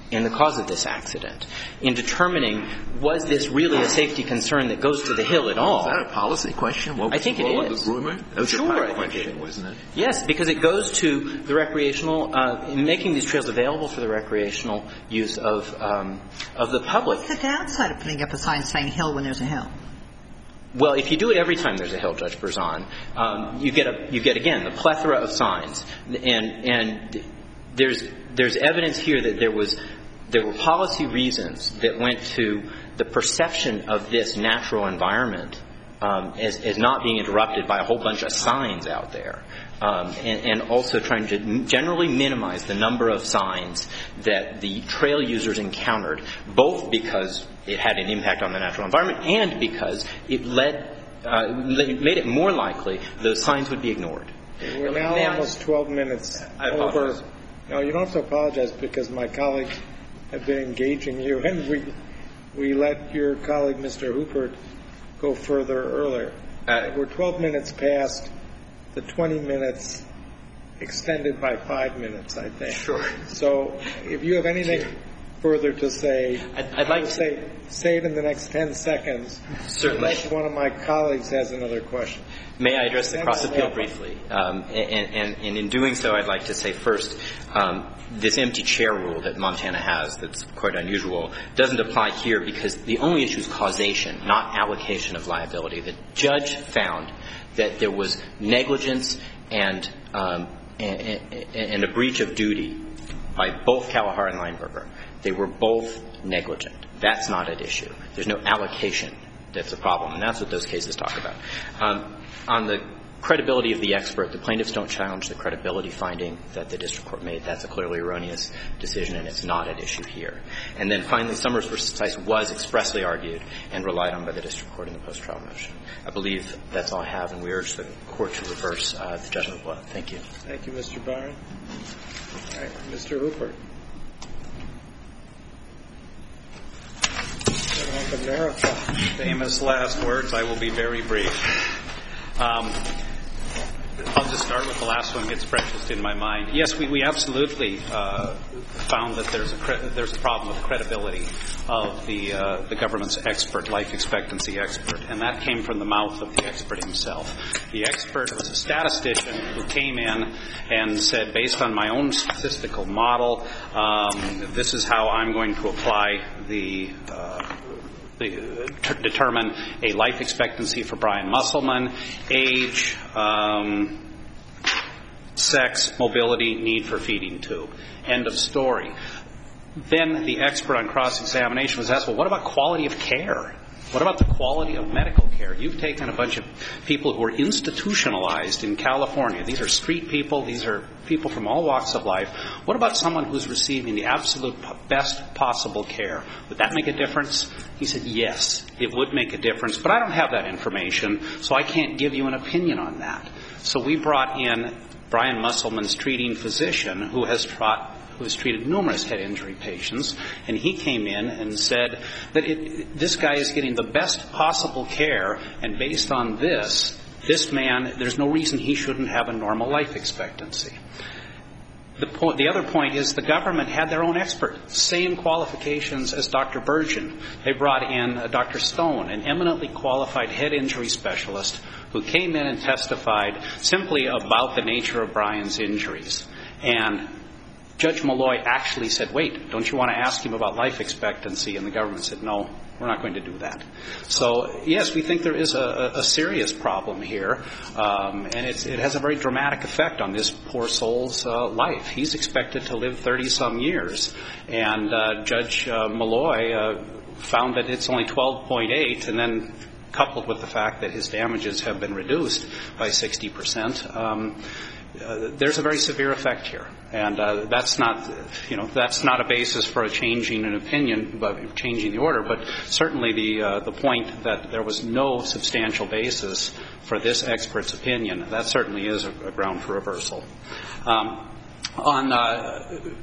in the cause of this accident, in determining was this really a safety concern that goes to the hill at all. Is that a policy question? What was I think the it role is. Of the groomer? That was Sure, a I question, think it is. wasn't it? Yes, because it goes to the recreational, uh, in making these trails available for the recreational use of um, of the public. What's the downside of putting up a sign saying hill when there's a hill? Well, if you do it every time there's a hill, Judge Berzon, um, you get a, you get again the plethora of signs, and and there's there's evidence here that there was there were policy reasons that went to the perception of this natural environment um, as as not being interrupted by a whole bunch of signs out there, um, and, and also trying to generally minimize the number of signs that the trail users encountered, both because it had an impact on the natural environment and because it led, uh, made it more likely those signs would be ignored. We're now May almost I? twelve minutes I over. apologize. No, you don't have to apologize because my colleagues have been engaging you, and we we let your colleague, Mister Hooper, go further earlier. Uh, We're twelve minutes past the twenty minutes extended by five minutes, I think. Sure. So if you have anything further to say, I'd, I'd like to say say it in the next ten seconds. Certainly. Unless one of my colleagues has another question. May I address the Then cross I'll appeal wrap up. briefly? Um, and, and, and in doing so, I'd like to say first, um, this empty chair rule that Montana has that's quite unusual doesn't apply here because the only issue is causation, not allocation of liability. The judge found that there was negligence and, um, and, and a breach of duty by both Kalahar and Lineberger. They were both negligent. That's not at issue. There's no allocation that's a problem, and that's what those cases talk about. Um, on the credibility of the expert, the plaintiffs don't challenge the credibility finding that the district court made. That's a clearly erroneous decision, and it's not at issue here. And then finally, Summers v. Tice was expressly argued and relied on by the district court in the post-trial motion. I believe that's all I have, and we urge the court to reverse uh, the judgment below. Thank you. Thank you, Mister Byron. All right, Mister Hooper. Like a marathon. Famous last words. I will be very brief. Um, I'll just start with the last one. Gets precious in my mind. Yes, we, we absolutely uh, found that there's a cre- there's a problem with credibility of the uh, the government's expert, life expectancy expert, and that came from the mouth of the expert himself. The expert was a statistician who came in and said, based on my own statistical model, um, this is how I'm going to apply the. Uh, The, uh, t- determine a life expectancy for Brian Musselman, age, um, sex, mobility, need for feeding tube. End of story. Then the expert on cross-examination was asked, well, what about quality of care? What about the quality of medical care? You've taken a bunch of people who are institutionalized in California. These are street people. These are people from all walks of life. What about someone who's receiving the absolute best possible care? Would that make a difference? He said, yes, it would make a difference, but I don't have that information, so I can't give you an opinion on that. So we brought in Brian Musselman's treating physician who has taught who has treated numerous head injury patients, and he came in and said that it, this guy is getting the best possible care, and based on this, this man, there's no reason he shouldn't have a normal life expectancy. The, point, the other point is the government had their own expert, same qualifications as Doctor Burgeon. They brought in uh, Doctor Stone, an eminently qualified head injury specialist who came in and testified simply about the nature of Brian's injuries. And Judge Malloy actually said, wait, don't you want to ask him about life expectancy? And the government said, no, we're not going to do that. So, yes, we think there is a, a serious problem here, um, and it's, it has a very dramatic effect on this poor soul's uh, life. He's expected to live thirty-some years, and uh, Judge uh, Malloy uh, found that it's only twelve point eight, and then coupled with the fact that his damages have been reduced by sixty percent, um, Uh, there's a very severe effect here, and uh, that's not, you know, that's not a basis for a changing an opinion, but changing the order. But certainly the uh, the point that there was no substantial basis for this expert's opinion, that certainly is a, a ground for reversal. Um, on uh,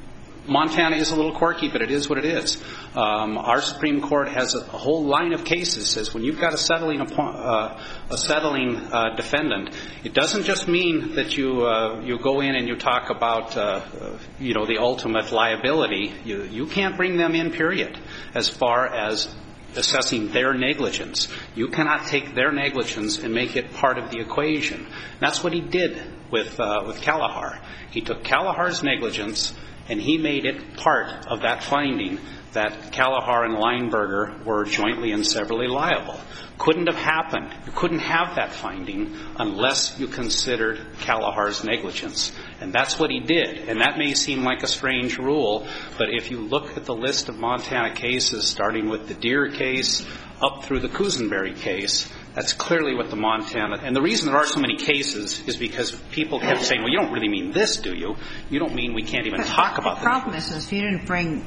Montana is a little quirky, but it is what it is. Um, our Supreme Court has a, a whole line of cases says when you've got a settling uh, a settling uh, defendant, it doesn't just mean that you uh, you go in and you talk about uh, uh, you know the ultimate liability. You you can't bring them in, period, as far as assessing their negligence. You cannot take their negligence and make it part of the equation. That's what he did with uh, with Callahar. He took Callahar's negligence and he made it part of that finding that Callahar and Lineberger were jointly and severally liable. Couldn't have happened. You couldn't have that finding unless you considered Callahar's negligence. And that's what he did. And that may seem like a strange rule, but if you look at the list of Montana cases, starting with the Deere case up through the Cousenberry case, that's clearly what the Montana, and the reason there are so many cases is because people kept saying, well, you don't really mean this, do you? You don't mean we can't even but talk about the problem is, if you didn't bring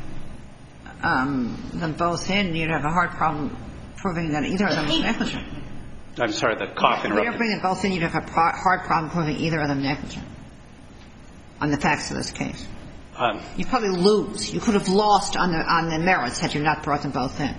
um, them both in, you'd have a hard problem proving that either of them was negligent. I'm sorry, the cough interrupted. If you didn't bring them both in, you'd have a pro- hard problem proving either of them negligent on the facts of this case. Um, You'd probably lose. You could have lost on the on the merits had you not brought them both in.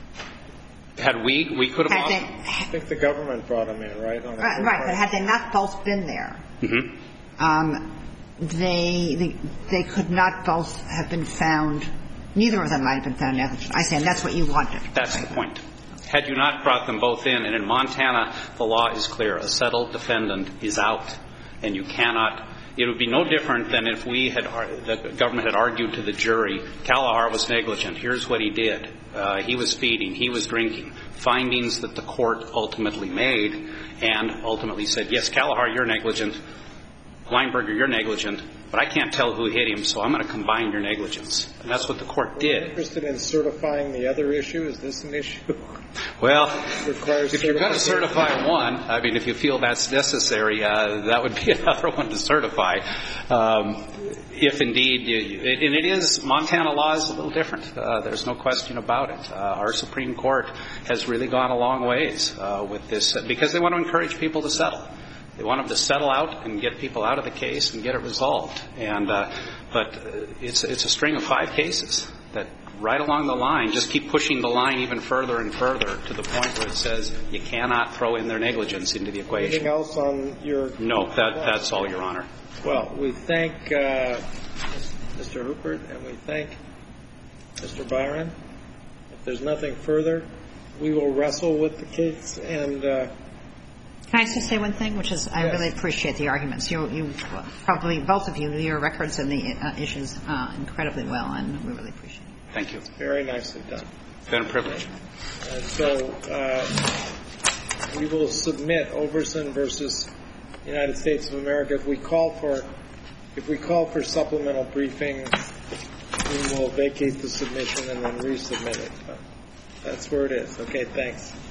Had we, we could have Had lost. they, I think the government brought them in, right? On right, right, but had they not both been there, Mm-hmm. um, they, they they could not both have been found. Neither of them might have been found negligent. I say, and that's what you wanted. That's the point. Had you not brought them both in, and in Montana, the law is clear. A settled defendant is out, and you cannot. It would be no different than if we had, the government had argued to the jury, Callahar was negligent. Here's what he did. Uh, he was feeding. He was drinking. Findings that the court ultimately made and ultimately said, yes, Callahar, you're negligent. Lineberger, you're negligent. But I can't tell who hit him, so I'm going to combine your negligence. And that's what the court did. Interested in certifying the other issue? Is this an issue? Well, Requires if you're going to certify one, I mean, if you feel that's necessary, uh, that would be another one to certify. Um, if indeed, you, and it is, Montana law is a little different. Uh, there's no question about it. Uh, our Supreme Court has really gone a long ways uh, with this because they want to encourage people to settle. They want them to settle out and get people out of the case and get it resolved. And uh, but it's it's a string of five cases that right along the line just keep pushing the line even further and further to the point where it says you cannot throw in their negligence into the equation. Anything else on your? No, that that's all, Your Honor. Well, we thank uh, Mister Rupert and we thank Mister Byron. If there's nothing further, we will wrestle with the case and. Uh, Can I just say one thing, which is I yes. really appreciate the arguments. You, you probably, both of you, your records and the uh, issues uh, incredibly well, and we really appreciate it. Thank you. Very nicely done. It's been a privilege. Uh, so uh, we will submit Overson versus United States of America. If we call for, if we call for supplemental briefing, we will vacate the submission and then resubmit it. But that's where it is. Okay, thanks.